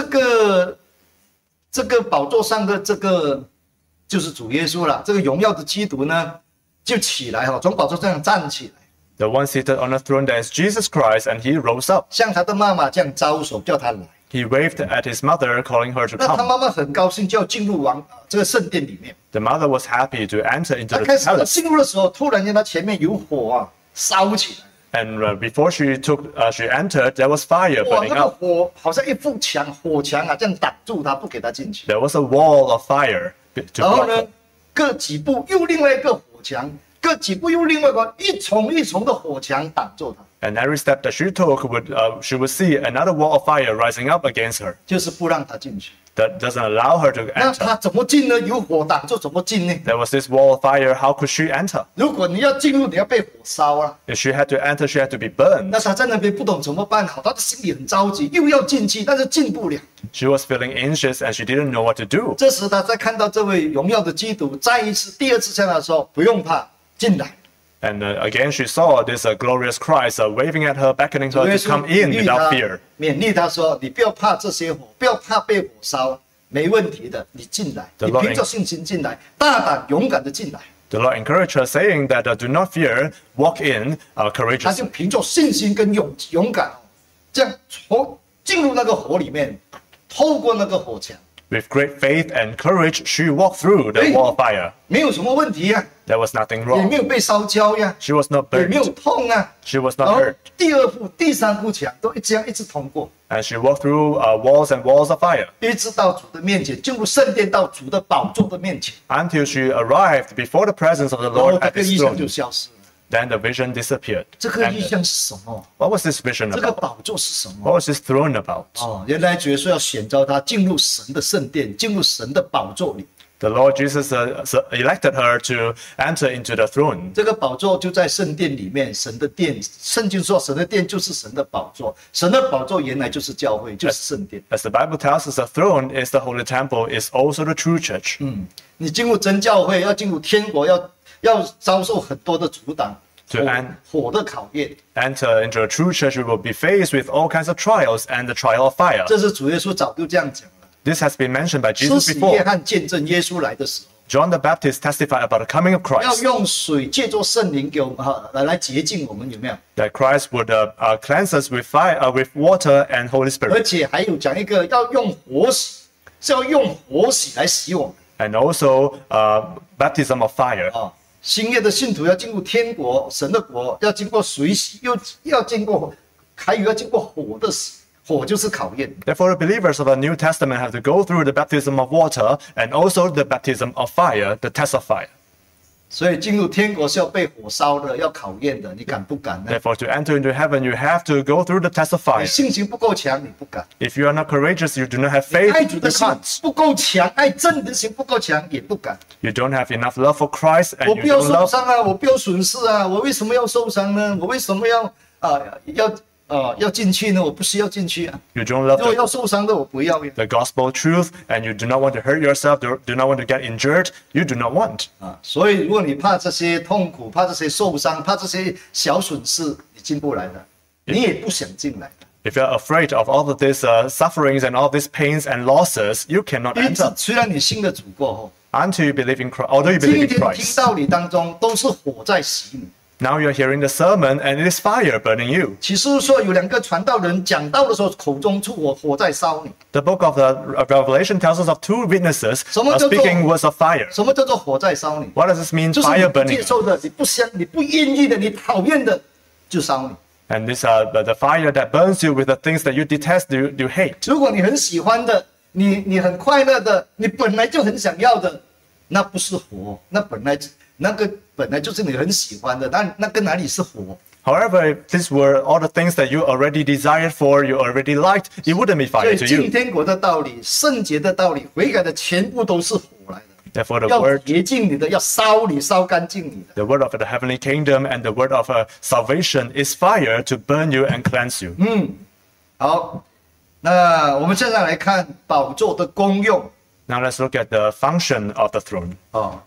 这个宝座上的这个就是主耶稣了，这个荣耀的基督呢，就起来哈，从宝座上站起来。 The one seated on the throne, that is Jesus Christ, and he rose up. 向他的妈妈这样招手，叫他来。 He waved at his mother, calling her to 那他 come. 妈妈很高兴，就要进入这个圣殿里面。 The mother was happy to enter into 他 the 开始 palace. 进入的时候，突然间他前面有火啊烧起来。 And before she entered, there was fire 哇， burning 那个 up. 火好像一幅墙，火墙啊，这样挡住他，不给他进去。 There was a wall of fire to 然后 block 呢 her. 各几步又另外一个火墙，各几步又另外一个一重一重的火墙挡住他， And every step that she took, she would see another wall of fire rising up against her 就是不让他进去。 that doesn't allow her to 那 enter. 他怎么进呢？有火挡住，怎么进呢？ There was this wall of fire. How could she enter? 如果你要进入，你要被火烧啊。 If she had to enter, she had to be burned. 那他在那边不懂怎么办好，他的心里很着急，又要进去，但是进不了。 She was feeling anxious and she didn't know what to do. 这时他在看到这位荣耀的基督，再一次、第二次向他说：“不用怕，进来。” And again, she saw this glorious Christ waving at her, beckoning her to come in without fear. 勉励他说：“你不要怕这些火，不要怕被火烧，没问题的，你进来，你凭着信心进来，大胆勇敢的进来。” The Lord encouraged her, saying that do not fear, walk in 他 courageously. 就凭着信心跟勇敢，这样进入那个火里面，透过那个火墙， With great faith and courage, she walked through the wall of fire. 没有什么问题呀、 There was nothing 也 wrong. 没有被烧焦呀， She was not 也没有 burnt. 痛啊。 She was 然 not 后 hurt. 第二步、第三步墙都这样一直通过， And she walked through walls and walls of fire 一直到主的面前，进入圣殿，到主的宝座的面前， until she arrived before the presence of the 然后 Lord 这 at 个 his 异象就 throne. 消失了。 Then the vision disappeared. 这个 And 异象是什么？ what was this vision 这个 about? 宝座是什么？ What was this throne about? 哦，原来耶稣要选召他进入神的圣殿，进入神的宝座里。 The Lord Jesus elected her to enter into the throne. 这个宝座就在圣殿里面，神的殿。圣经说，神的殿就是神的宝座，神的宝座原来就是教会，就是圣殿。 As the Bible tells us, the throne is the holy temple, is also the true church. 你进入真教会，要进入天国，要遭受很多的阻挡，火的考验。 Enter into a true church, we will be faced with all kinds of trials and the trial of fire. 这是主耶稣早就这样讲了。 This has been mentioned by 施 Jesus 洗约 before. 翰见证耶稣来的时候， John the Baptist testified about the coming of 要 Christ, 用水借助圣灵给我们来洁净我们，有没有？ that Christ would cleanse us with fire, with water and Holy 而 Spirit. 且还有讲一个要用活洗，是要用活洗来洗我们。 And also baptism of fire. 新约的信徒要进入天国，神的国要经过水洗，又要经过，还有要经过火的洗，火就是考验。 Therefore, the believers of the New Testament have to go through the baptism of water and also the baptism of fire, the test of fire. 所以进入天国是要被火烧的，要考验的，你敢不敢呢？ Therefore, to enter into heaven, you have to go through the test of 你 fire. 信心不够强，你不敢； If you are not courageous, you do not have faith, 爱 you 主的心 can't. 不够强，爱真的心不够强，也不敢。 You don't have enough love for Christ 我 and 不 you 要 don't 受 love. 伤啊，我不要损失啊，我为什么要受伤呢？我为什么要进去呢？我不需要进去啊。 You don't love 如果要受伤的，我不要呀。 the gospel truth and you do not want to hurt yourself, do not want to get injured, you do not want. 所以如果你怕这些痛苦，怕这些受伤，怕这些小损失，你进不来的，你也不想进来的。 If you're afraid of all of these sufferings and all these pains and losses, you cannot 因此 enter 虽然你信了主过后， until you believe in Christ. Although you 今 believe 天 in 听 Christ, 道理当中都是火在洗你。 now you're hearing the sermon and it is fire burning you. 启示录说有两个传道人讲道的时候，口中出火，火在烧你。 The book of the Revelation tells us of two witnesses 什么叫做- speaking words of fire. 什么叫做火在烧你？ What does this mean? 就是 Fire 你不 burning 接 you. 受的，你不愿意的，你讨厌的，就烧你。 And this the fire that burns you with the things that you detest, you hate. 如果你很喜欢的，你很快乐的，你本来就很想要的，那不是火，那本来就是你很喜欢的，那跟哪里是火？ However, if these were all the things that you already desired for, you already liked, it wouldn't be 所 fire 以 to 进 you. 天国的道理、圣洁的道理、悔改的全部都是火来的， Therefore, the 要 word, 洁净你的，要烧你，烧干净你的。 the word of the heavenly kingdom and the word of salvation is fire to burn you and cleanse you. 好，那我们现在来看宝座的功用 Now let's look at the function of the throne.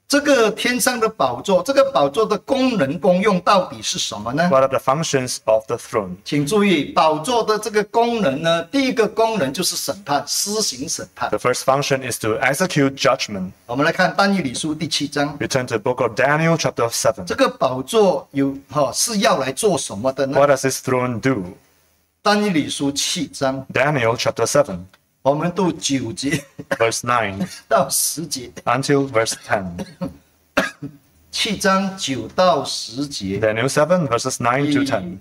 这个天上的宝座，这个宝座的功能功用到底是什么呢？ What are the functions of the throne? 请注意，宝座的这个功能呢，第一个功能就是审判，施行审判。 The first function is to execute judgment. 我们来看但以理书第7章， We turn to the book of Daniel, chapter 7. 这个宝座是要来做什么的呢？ What does this throne do? 但以理书7章， Daniel, chapter 7, 我们读9节 verse 9 到10节。 until verse 10. 7章9到10节。 Daniel 7, verses 9 to 10.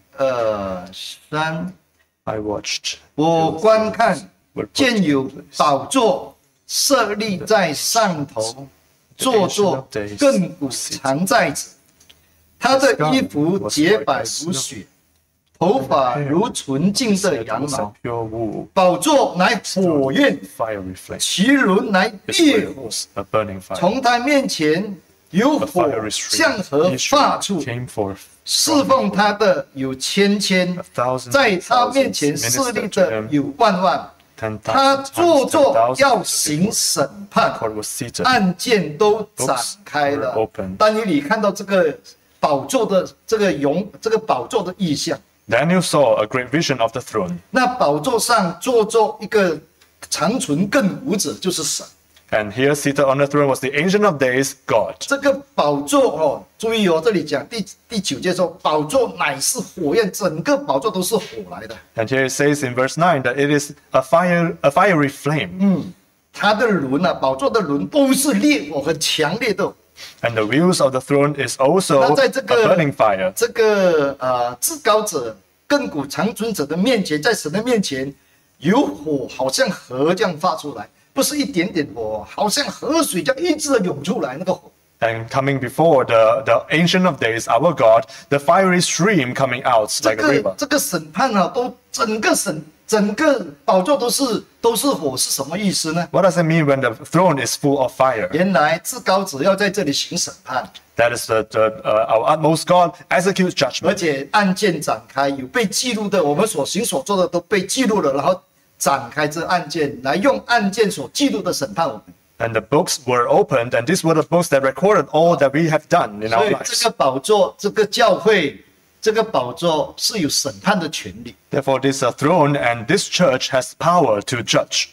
3， I watched. 我观看，见有宝座设立在上头，坐作亘古常在者。他的衣服洁白如雪，头发如纯净的羊毛。 Pure wool, 宝座乃火焰， fiery flame. 其轮乃 His 烈火。 flames, a burning fire. 从他面前有 A 火 fiery 向 stream 河 issued 发出， came forth. 侍奉他的有千千， Thousands 在他 and 面前 thousands 侍立 ministered to 的 him. 有万万。 10,000 他 times 坐坐 10,000 要行审判， God was seated. 案件都展开了 Books were opened.。 但以理看到这个宝座的这个宝座的意象， Daniel saw a great vision of the throne. 那宝座上坐着一个长存亘古者，就是神。 And here seated on the throne was the Ancient of Days, God. 这个宝座注意这里讲第9节说，宝座乃是火焰，整个宝座都是火来的。 And here it says in verse 9 that it is a fiery flame. 它的轮宝座的轮都是烈火，很强烈的火。 And the wheels of the throne is also 那 a 在这个 burning fire. 这个至高者、亘古长存者的面前，在神的面前，有火好像河这样发出来，不是一点点火，好像河水这样一直的涌出来那个火。 And coming before the Ancient of Days, our God, the fiery stream coming out 这 like a 个 river. 这个审判都整个宝座都是火，是什么意思呢？ What does it mean when the throne is full of fire? 原来至高者要在这里行审判， That is our utmost God executes 而 judgment. 且案件展开，有被记录的，我们所行所做的都被记录了，然后展开这案件，来用案件所记录的审判我们。 And the books were opened, and these were the books that recorded all that we have done in 所 our 以 lives. 这个宝座，这个教会，这个宝座是有审判的权利。 Therefore, this throne and this church has power to judge.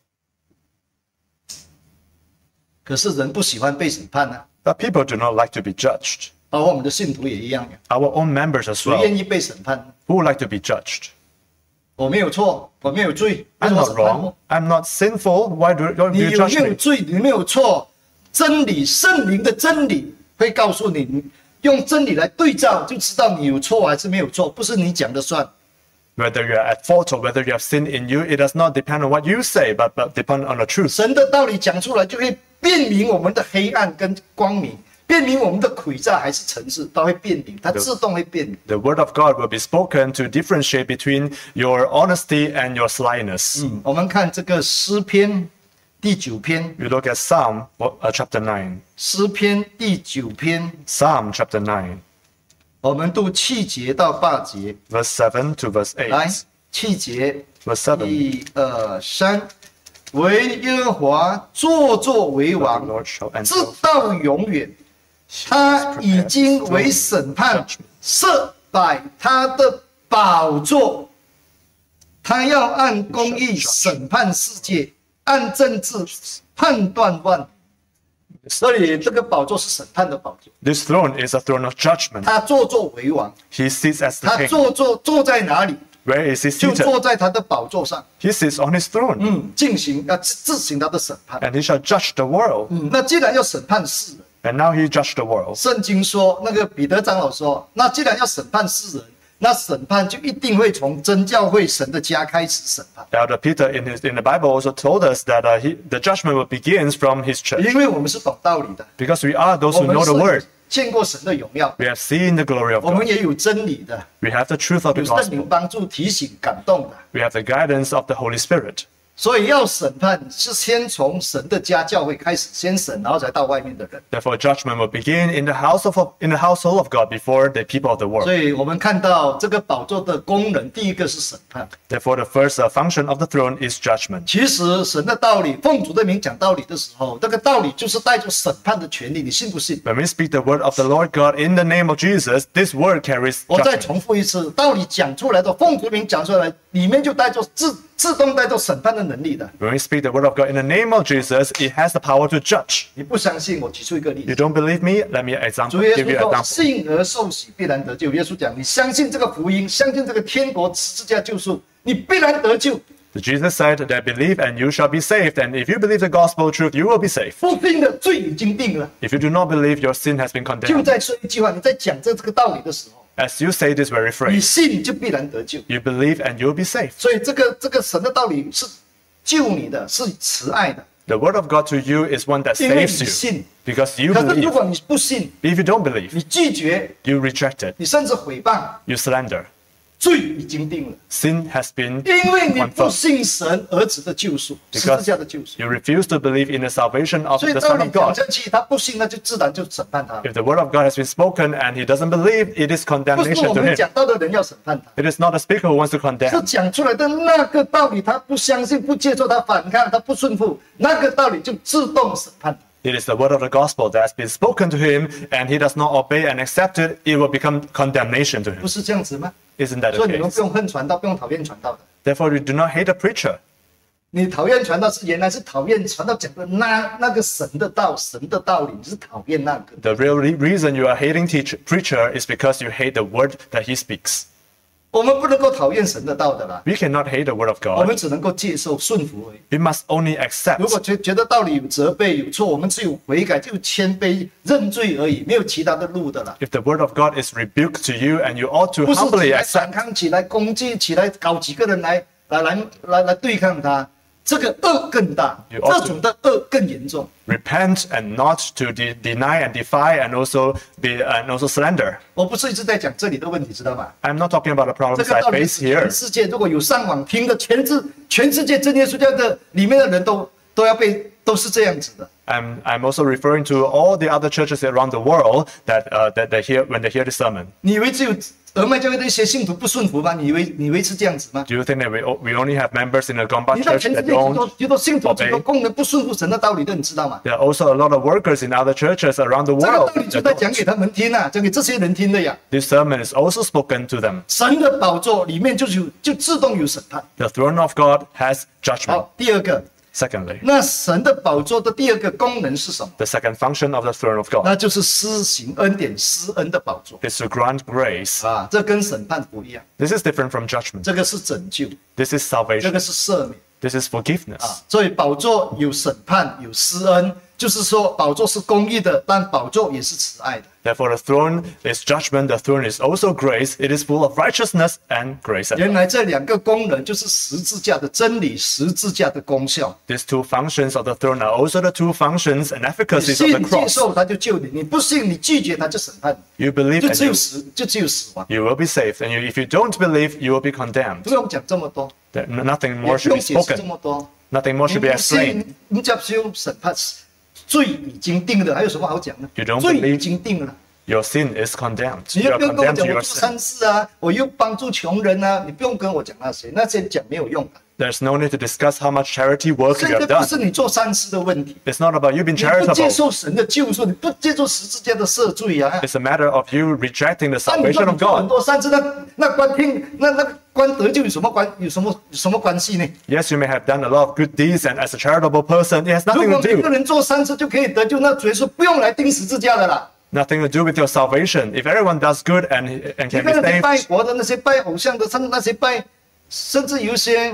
可是人不喜欢被审判呢、 But people do not like to be judged. 包括我们的信徒也一样呀。 Our own members as 谁 well. 愿意被审判？ Who would like to be judged? 我没有错，我没有罪，为 I'm 什么 not 审判 wrong. 我？ I'm not sinful. Why do 你 you 有 judge 没有 me? 罪？你没有错。真理，圣灵的真理会告诉你，你用真理来对照，就知道你有错还是没有错，不是你讲的算。 Whether you're at fault or whether you have sin in you, it does not depend on what you say, but depend on the truth. 神的道理讲出来，就会辨明我们的黑暗跟光明，辨明我们的诡诈还是诚实，它会辨明，它自动会辨明。 The word of God will be spoken to differentiate between your honesty and your slyness. 我们看这个诗篇第9篇， You look at Psalm chapter 9. 诗篇第9篇， Psalm chapter 9, 我们读7节到8节， verse 7 to verse 来 8. 7节， Verse 7. 1、2、3，惟耶和华坐作为 The 王， Lord shall 直 enter. 到永远。他已经为审判设摆他的宝座，他要按公义审判世界，按政治判断万民。所以这个宝座是审判的宝座， This throne is a throne of judgment. 他坐作为王， He sits as the 他 king. 坐在哪里， Where is he 就 seated? 坐在他的宝座上， He sits on his throne, 进行自行他的审判。 and he shall judge the world. 那既然要审判世人， And now he judged the world. 圣经说，那个彼得长老说，那既然要审判世人，那审判就一定会从真教会神的家开始审判， Elder Peter in the Bible also told us that the judgment will begins from his church, 因为我们是懂道理的， because we are those 我 who 们 know the 是 word. 见过神的荣耀， We have seen the glory of 我们 God. 也有真理的， We have the truth of 有 the 圣灵 gospel. 帮助、提醒、感动的。 We have the guidance of the Holy Spirit. 所以要审判是先从神的家教会开始，先审，然后才到外面的人。 Therefore, judgment will begin in the household of God before the people of the world. 所以我们看到这个宝座的功能，第一个是审判。 Therefore, the first function of the throne is judgment. 其实神的道理，奉主的名讲道理的时候，这个道理就是带着审判的权利，你信不信？ When we speak the word of the Lord God in the name of Jesus, this word carries 我再 judgment. 重复一次，道理讲出来的，奉主的名讲出来，里面就带着自动带着审判的能力的。 When we speak the word of God in the name of Jesus, it has the power to judge. 你不相信，我举出一个例 You 子。 don't believe me? Let me give 主耶 you 稣 an 说：“ example. 信而受洗，必然得救。”耶稣讲：“你相信这个福音，相信这个天国十字架救赎，你必然得救。 Jesus said that believe and you shall be saved. And if you believe the gospel truth, you will be saved. 不信的罪已经定了。” If you do not believe, your sin has been 就 condemned. 在说一句话，你在讲这个道理的时候， As you say this very 你 phrase, 信就必然得救。 you believe and you will be saved. 所以这个神的道理是救你的，是慈爱的。 The word of God to you is one that 因为 saves 你 you 信， because you 可是如 believe. 果你不信， If you don't believe, 你拒绝， you reject it. 你甚至诽谤， You slander. 罪已经定了。 Sin has been 因为你不 confirmed 信神儿子的救赎，十字架的救赎。 you refuse to believe in the salvation of 所以 the 道 Son 理 of 讲 God. 下去，他不信，那就自然就审判他。 If the word of God has been spoken and he doesn't believe, it is 不是 condemnation 我 to 们 him. 讲道的人要审判他， It is not the speaker who wants to 是 condemn. 讲出来的那个道理，他不相信、不接受，他反抗、他不顺服，那个道理就自动审判他。 It is the word of the gospel that has been spoken to him and he does not obey and accept it, it will become condemnation to 不 him. 是这样子吗？ Isn't that 所 the 以你们 case? 不用恨传道，不用讨厌传道的。 Therefore, you do not hate a preacher. 你讨厌传道是原来是讨厌传道讲的那个神的道、神的道理，你是讨厌那个。 The real reason you are hating preacher is because you hate the word that he speaks. 我们不能够讨厌神的道的啦， We cannot hate the word of 我 God. 们只能够接受、顺服而已。 We must only 如 accept. 果觉得道理有责备、有错，我们只有悔改，就谦卑认罪而已，没有其他的路的啦。 If the word of God is rebuked to you and you ought to 不是起 humbly 来反 accept, 抗、起来攻击、起来搞几个人来对抗他，这个恶更大， You ought to- 这种的恶更严重。 repent and not to deny and defy and also slander. 我不是一直在讲这里的问题，知道吗？ I'm not talking about the 这 problems 个 I 道理 face 是 here. 全世界如果有上网听的，全世界真耶稣教的里面的人都是这样子的。 I'm also referring to all the other churches around the world that they hear when they hear the sermon. 你以为只有俄麦教会的一些信徒不顺服吗？你以为是这样子吗？ Do you think that we only have members in the Gomba 你到 church 全世 that 界许多 don't 信徒、许多 obey? 工人不顺服神的道理的，你知道吗？ There are also a lot of workers in other churches around the 这个 world 道理就 that 在讲 don't. 给他们听啊，讲给这些人听的呀。 This sermon is also spoken to them. 神的宝座里面就自动有审判。 The throne of God has judgment. 好，第二个， Secondly, 那神的宝座的第二个功能是什么？ the second function of the throne of God 那就是施行恩典、施恩的宝座 is to grant grace. 啊，这跟审判不一样， This is different from judgment. 这个是拯救， This is 这 salvation. 个是赦免 This is forgiveness. 啊。所以宝座有审判，有施恩，就是说宝座是公义的，但宝座也是慈爱的。 Therefore, the throne is judgment. The throne is also grace. It is full of righteousness and grace. 原来这两个功能就是十字架的真理，十字架的功效。 These two functions of the throne are also the two functions and 你 efficacies of 信 the 接 cross. 受他就救你，你不信你拒绝他就审判 You 你， believe 就 and 只有死亡。 you will be saved. And if you don't believe, you will be condemned. 不用讲这么多， Nothing 也 more 不 should 用 be 解释这 spoken. 么多。 Nothing more 你 should be 不 explained. 信，你接受审判，罪已经定了，还有什么好讲呢 You？don't 罪 believe 已经定了， Your sin is condemned. 你 You 又 are 不用跟我 condemned 讲 to 我 your 做 sin. 善事啊，我又帮助穷人啊，你不用跟我讲那些讲没有用的。 There's no need to discuss how much charity work 现 you 在 have 不是 done. 你做善事的问题， It's not about you being 你不接 charitable. 受神的救赎，你不接受十字架的赦罪啊。 It's a matter of you rejecting the 那你说 salvation 你 of 做很 God. 多善事，那关得救有什么关系呢？ Yes, you may have done a lot of good deeds, and as a charitable person, it has 如 nothing 果 to 每个 do. 人做善事就可以得救，那主耶稣不用来钉十字架的啦。 Nothing to do with your salvation. If everyone does good and 你 can be 看那些 saved, 拜佛的、那些拜偶像的、那些甚至有一些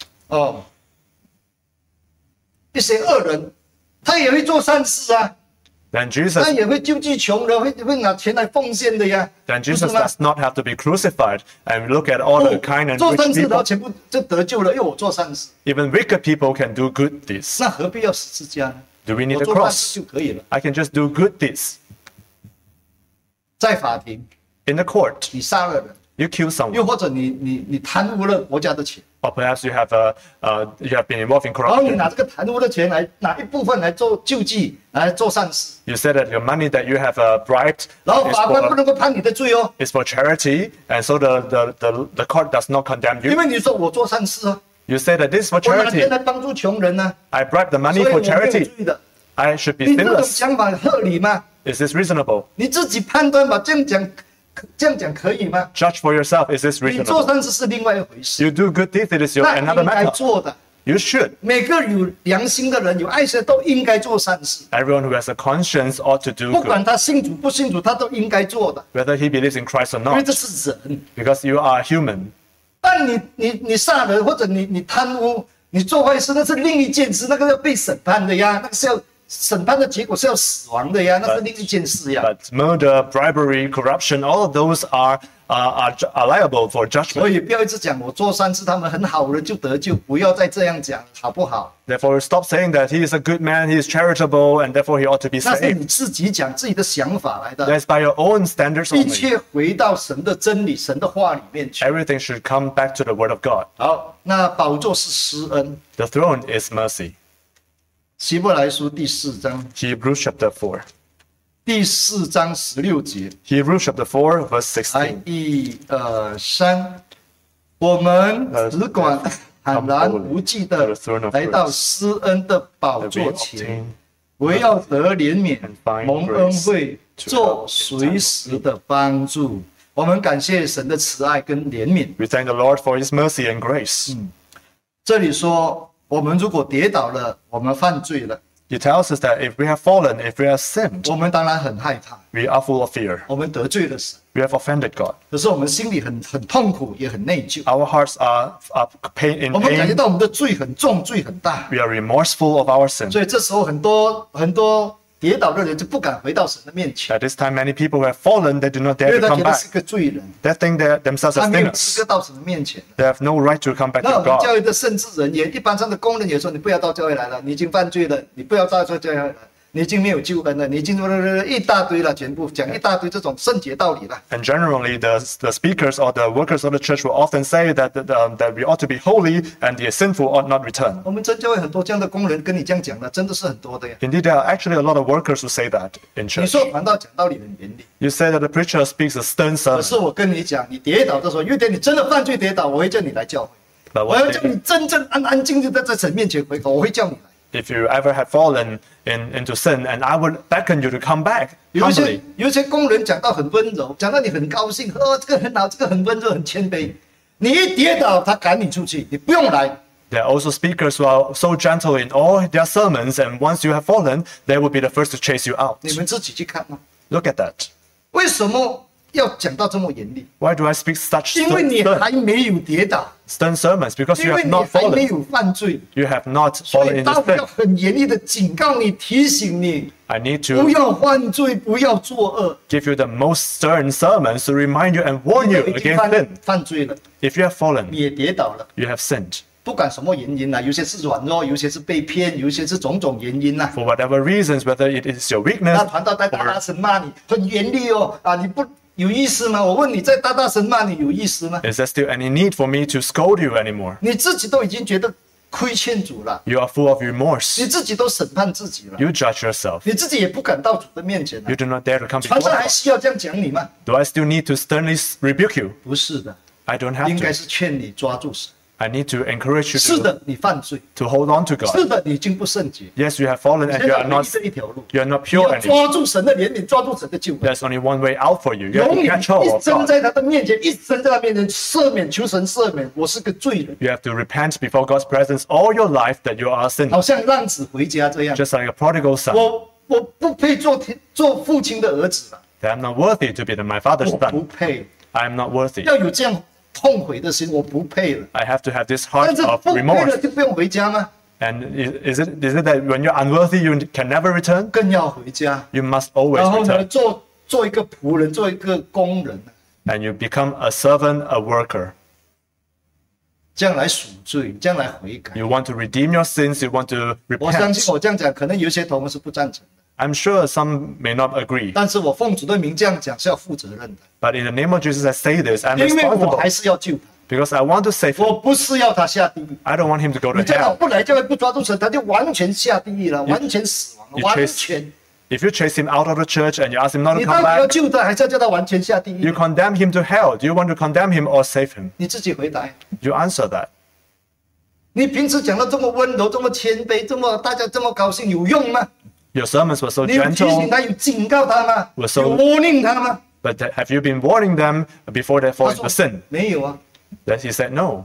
一些恶人，他也会做善事啊， then 他 Jesus 也会救济穷人，会拿钱来奉献的呀。 then 不是 Jesus 吗？ does not have to be crucified. And look at all the kind and 做 rich 善事然后 people. 全部就得救了，因为我做善事， Even wicked people can do good deeds. 那何必要十字架呢？ Do we need 我 a 做善 cross? 事就可以了。 I can just do good deeds. 在法庭， In the court, 你杀了人， you kill 又 someone, 或者你贪污了国家的钱， or perhaps you have been involved in 然后你 corruption. 拿这个贪污的钱来拿一部分来做救济，来做善事， You said that your money that you have bribed 然后法官不能够判你的罪哦， is for charity, and so the court does not condemn 因 you. 为你说我做善事啊， You say that this is for 我拿钱 charity. 来帮助穷人呢、 I bribed the 所 money 以 for 我没有 charity. 罪的。 I should be 你这种 sinless. 想法合理吗？ Is this reasonable? 你自己判断吧，这样讲可以吗？ Judge for yourself. Is this 你做 reasonable? 善事是另外一回事， You do good deeds, it is 那 another 应该 matter. 做的。 You should. 每个有良心的人、有爱心的都应该做善事， Everyone who has a conscience ought to do 不管 good, 他信主不信主，他都应该做的， whether he believes in Christ or 因为 not, 这是人。 because you are human. 但你杀人或者你贪污，你做坏事，那是另一件事，那个要被审判的呀，那个是要审判的结果是要死亡的呀，那是另一件事呀。 But murder, bribery, corruption, all of those are liable for 所 judgment. 以不要一直讲我做善事，他们很好了就得救，不要再这样讲，好不好？ Therefore, stop saying that he is a good man, he is charitable, and therefore he ought to be 那是你 saved. 自己讲自己的想法来的， That's by your own standards 一 only. 切回到神的真理、神的话里面去。 Everything should come back to the Word of God. 好，那宝座是施恩， The throne is mercy. 希伯来书第4章 Hebrews chapter 4. 第4章16节， Hebrews chapter 4, verse 来 16. 1、2、3，我们只管坦然无忌的来到施恩的宝座前，为要得怜悯，蒙恩惠，做随时的帮助。我们感谢神的慈爱跟怜悯。 We thank the Lord for his mercy and grace. 这里说，我们如果跌倒了，我们犯罪了， He tells us that if we have fallen, if we have sinned, 我们当然很害怕， we are full of fear. 我们得罪了神， We have offended God. 可是我们心里很痛苦，也很内疚。 Our hearts are in 我们感觉 pain. 到我们的罪很重，罪很大， We are remorseful of our sin. 所以这时候很多跌倒的人就不敢回到神的面前， At this time, many people who have fallen, they do not 因 dare 为 to 他 come 觉得 back. 是个罪人， They think that themselves 他 as 没有资 sinners. 格到神的面前。 They have no right to come back 那 to 我们教 God. 会的圣职人员，一般上的工人也说：“你不要到教会来了，你已经犯罪了，你不要到教会来了，你已经没有救恩了，你已经一大堆了，全部讲一大堆这种圣洁道理了。” And generally, the speakers or the workers of the church will often say that we ought to be holy and the sinful ought not return. 我们真教会很多这样的工人跟你这样讲的，真的是很多的呀。 Indeed, there are actually a lot of workers who say that in 你 church. 说传道讲道理很严厉， You say that the preacher speaks a stern 可 sermon. 是我跟你讲，你跌倒的时候，有一天你真的犯罪跌倒，我会叫你来教会， But 我要 what 叫你真正安安静静的在神面前悔改，我会叫你来。 if you ever had fallen into sin, and I would beckon you to come back 有一 humbly. 些工人讲到很温柔，讲到你很高兴，哦，这个很好，这个很温柔，很谦卑。你一跌倒，他赶你出去，你不用来。 There are also speakers who are so gentle in all their sermons, and once you have fallen, they will be the first to chase you out. 你们自己去看嘛。 Look at that. 为什么要讲到这么严厉？ Why do I speak such 因为你还没有跌倒， stern sermons? Because 因 you 为 have 你 not 还没 fallen. 有犯罪， You have not 所 fallen 以 into 道要 sin. 很严厉的警告你、提醒你， I need 不 to 要犯罪，不要作恶。 give you the most stern sermons to remind you and warn 因 you 为已经 against sin. 犯罪了， If you have fallen, 你也跌倒了。 you have sinned. 不管什么原因啦，有些是软弱，有些是被骗，有些是种种原因啦。 For whatever reasons, whether it is your 那 weakness 传道在大声骂你，很严厉哦啊！你不有意思吗？我问你，在大声骂你有意思吗？ is there still any need for me to scold you anymore? 你自己都已经觉得亏欠主了， You are full of remorse. 你自己都审判自己了， You judge yourself. 你自己也不敢到主的面前了 You。do not dare to come 传 before 道还 God. 需要这样讲你吗？ Do I still need to sternly rebuke you? 不是的， I don't have 应该 to. 是劝你抓住神。 I need to encourage you 是的，你犯罪； to hold on to 是 God. 的，你已经不圣洁。 Yes, you have fallen 现 and you 在 are 唯一 not 这一条路， you are not 你 pure 要 anymore. 抓住神的怜悯，抓住神的救恩。 There's only one way out for you. You have 永 to 远 catch hold 一 of 生 God. 在他的面前，一生在他面前赦免，求神赦免。我是个罪人， You have to repent before God's presence all your life that you are a sinner. 好像浪子回家这样。 Just like a prodigal son. 我不配做父亲的儿子了， That I'm not worthy to be my father's 我不 son. 配。 I'm not worthy. 要有这样痛悔的心，我不配了。 I have to have this 但 heart 是 of 不配了 remorse. 就不用回家吗？ And is it that when you're unworthy, you can never return? 更要回家， You must always 然后呢， return. 做一个仆人，做一个工人， And you become a servant, a worker. 这样来赎罪，这样来悔改。 You want to redeem your sins. You want to 我相信 repent. 我这样讲，可能有些同工是不赞成的， I'm sure some may not agree. 但是我奉主的名这样讲是要负责任的， But in the name of Jesus, I say this. I'm 因为我 responsible 还是要救他。 Because I want to save him. 我不是要他下地狱。 I don't want him to go to 你叫他 hell. 不来教会不抓住神，他就完全下地狱了，完全死亡了， you 完 chase- 全。 If you chase him out of the church and you ask him not to 你 come 到底要 back, 救他，还是要叫他完全下地狱 you？ condemn him to hell. Do you want to condemn him or save him? 你自己回答。 You answer that. 你平时讲的这么温柔，这么谦卑，大家这么高兴，有用吗？ Your sermons were so 你有提醒 gentle, 他，有警告他吗？ 我说有 warning 他吗？ but have you been warning them before they fall 他 into 说 sin? 没有啊， Then he said no.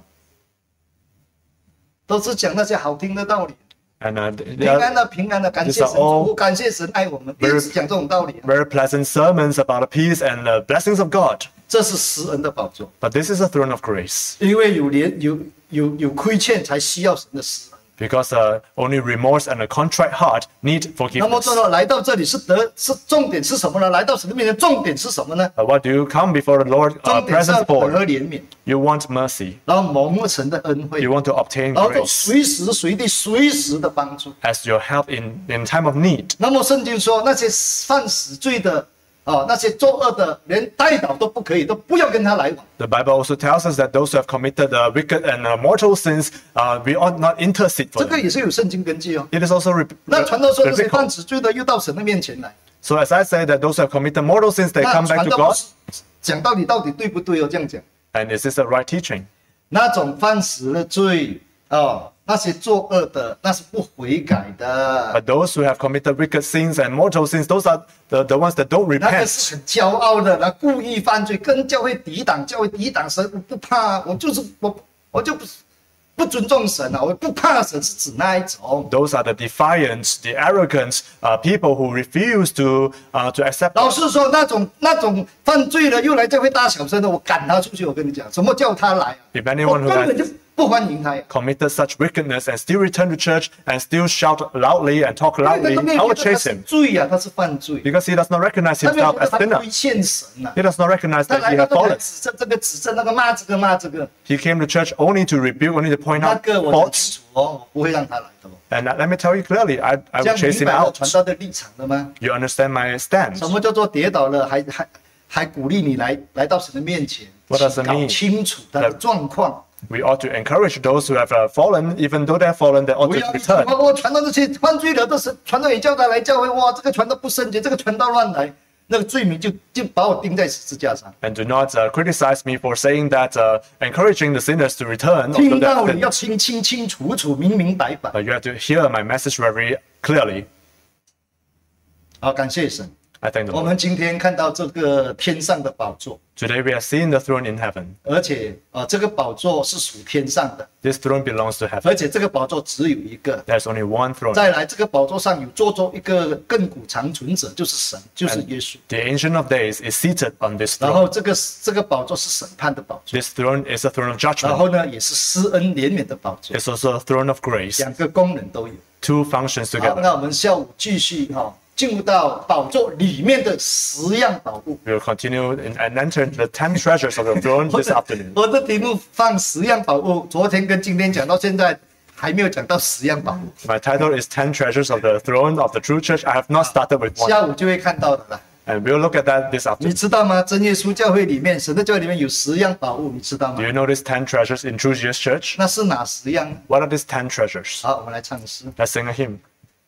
都是讲那些好听的道理。 And 平安的，平安的，感谢神， These are all 感谢神爱我们，一直讲这种道理。 very pleasant sermons about the peace and the blessings of God. 这是施恩的宝座， But this is a throne of grace 因为有亏欠才需要神的施恩。 because only remorse and a contrite heart need 那么 forgiveness. 说来到这里是重点是什么呢？来到神的面前，重点是什么呢？ What do you come before the Lord 重点是要 present 得 for? 怜悯， You want mercy. 然后蒙神的恩惠， You want to obtain 然后 grace 随时随地随时的帮助。 as your help in time of need. 那么圣经说，那些犯死罪的那些作恶的，连代祷都不可以，都不要跟他来往。 The Bible also tells us that those who have committed wicked and mortal sins, we ought not intercede 这 for 个 them. 也是有圣经根据哦。 It is also 那传道说那些犯 biblical. 死罪的，又到神的面前来。 So as I say that those who have committed mortal sins, they 那 come back 传 to 道不 God. 是讲到底对不对哦？这样讲， And is this the right teaching? 那种犯死的罪那些作恶的，那是不悔改的， But those who have committed wicked sins and mortal sins, those are the ones that don't 那个 repent. 是很骄傲的，那故意犯罪，跟教会抵挡神，我不怕，我就不尊重神啊，我不怕神，是指那一种。 Those are the defiant, the arrogant people who refuse to accept. 老实说，那种犯罪了又来教会大小声的，我赶他出去。我跟你讲，什么叫他来啊？ If anyone 我 who 根本 has 就不欢迎他呀。 committed such wickedness and still return to church and still shout loudly and talk 因为 loudly, 他没 I 有 will 觉得他 chase 是 him 罪呀，他是犯罪， because he does not recognize 他没有 himself 觉得 as 他 sinner. 亏欠神呐。 He does not recognize 他 that 来 he 到 has 都来 fallen. 指正这个指正那个骂这个骂这个， He came to church only to rebuke, only to point 那 out 个我很 faults. 清楚哦，我不会让他来的哦。 And let me tell you clearly, I 这 will 样 chase 明 him 白了 out. 传道的立场了吗？ You understand my stand? 什么叫做跌倒了还鼓励你来到神的面前， What does it 搞 mean? 清楚他的状况。 We ought to encourage those who have fallen, even though they have fallen, they ought 不 to 要 return. 我传道这些犯罪了，都是传道也叫他来教会，哇，这个传道不圣洁，这个传道乱来，那个罪名就把我钉在十字架上。 And do not criticize me for saying that, encouraging the sinners to return. 听 although 道 they 理 have 要 sinned. 清楚，明明白白。 But you have to hear my message very clearly. 好，感谢神。 I thank the 我 Lord. 们今天看到这个天上的宝座， Today we have seen the throne in heaven. 而且这个宝座是属天上的， This throne belongs to heaven. 而且这个宝座只有一个。 There's only one throne. 再来，这个宝座上有坐着一个亘古长存者，就是神，就是耶稣。 The Ancient of Days is seated on this 然 throne. 后这个宝座是审判的宝座， This throne is a throne of 然 judgment. 后呢也是施恩怜悯的宝座， It's also a throne of grace. 两个功能都有。 Two functions 好， together. 那我们下午继续进入到宝座里面的10样宝物。 We will continue and enter into the 10 treasures of the throne this afternoon. 我的题目放10样宝物，昨天跟今天讲到现在还没有讲到10样宝物， My title is 10 treasures of the throne of the true church. I have not started with one. 下午就会看到的啦。 And we'll look at that this 你 afternoon. 知道吗？真耶稣教会里面，神的教会里面有10样宝物，你知道 Do 吗？ you know these 10 treasures in True Jesus Church? 那是哪10样？ What are these 10 treasures? 好，我们来唱诗。 Let's sing a hymn.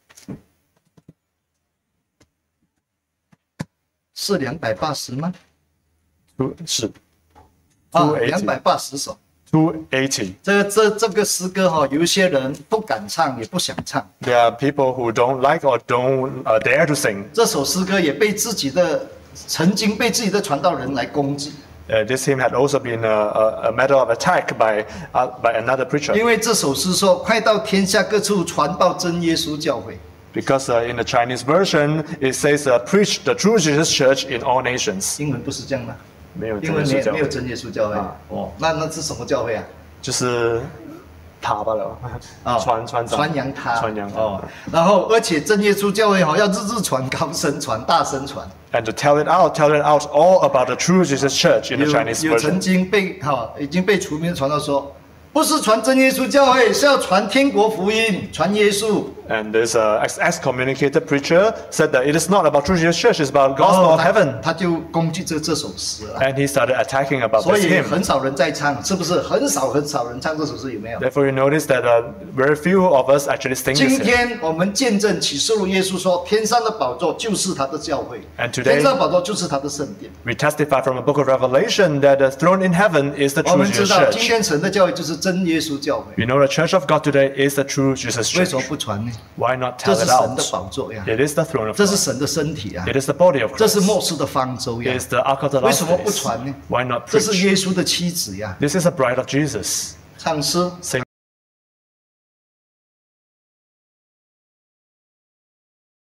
是280吗？ 是 280 280. 首。 280. 这个诗歌有一些人不敢唱，也不想唱。 There are people who don't like or don't dare to sing. 这首诗歌也曾经被自己的传道人来攻击， This hymn had also been a matter of attack by another preacher. 因为这首诗说：“快到天下各处传报真耶稣教会。” Because in the Chinese version, it says, preach the true Jesus church in all nations. 英文不是这样吗？ 没有英文真耶稣教会。 没有真耶稣教会。那是什么教会啊？ 就是塔罢了。传扬他。 传扬他。 然后而且真耶稣教会要日日传、高声传、大声传。 And to tell it out all about the true Jesus church in the Chinese 有曾 version. 经已经被除名的传道说，不是传真耶稣教会，是要传天国福音，传耶稣。 And this excommunicated preacher said that it is not about true Jesus church, it's about gospel of heaven. 他就攻击这首诗了。 And he started attacking about 所 this 以 hymn. 很少人在唱，是不是？很少人唱这首诗，有没有？ Therefore, you notice that very few of us actually sing 今 this hymn. 天我们见证启示录，耶稣说，天上的宝座就是他的教会， And today- 天上的宝座就是他的圣殿。 We testify from the book of Revelation that the throne in heaven is the 我 true 们知 Jesus 道，今 church. 天神的教会就是真耶稣教会。 We know the church of God today is the true Jesus 为什么 church. 不传呢？ Why not 这 tell 是 it 神的 out? 宝座呀， It is the throne of 这是 God. 神的身体啊， It is the body of 这是 Christ. 末世的方舟 It 呀， is the ark of the 为 last 什么不 days. 传呢？ Why not 这是 preach? 耶稣的妻子呀。 This is the bride of Jesus. 唱诗， Sing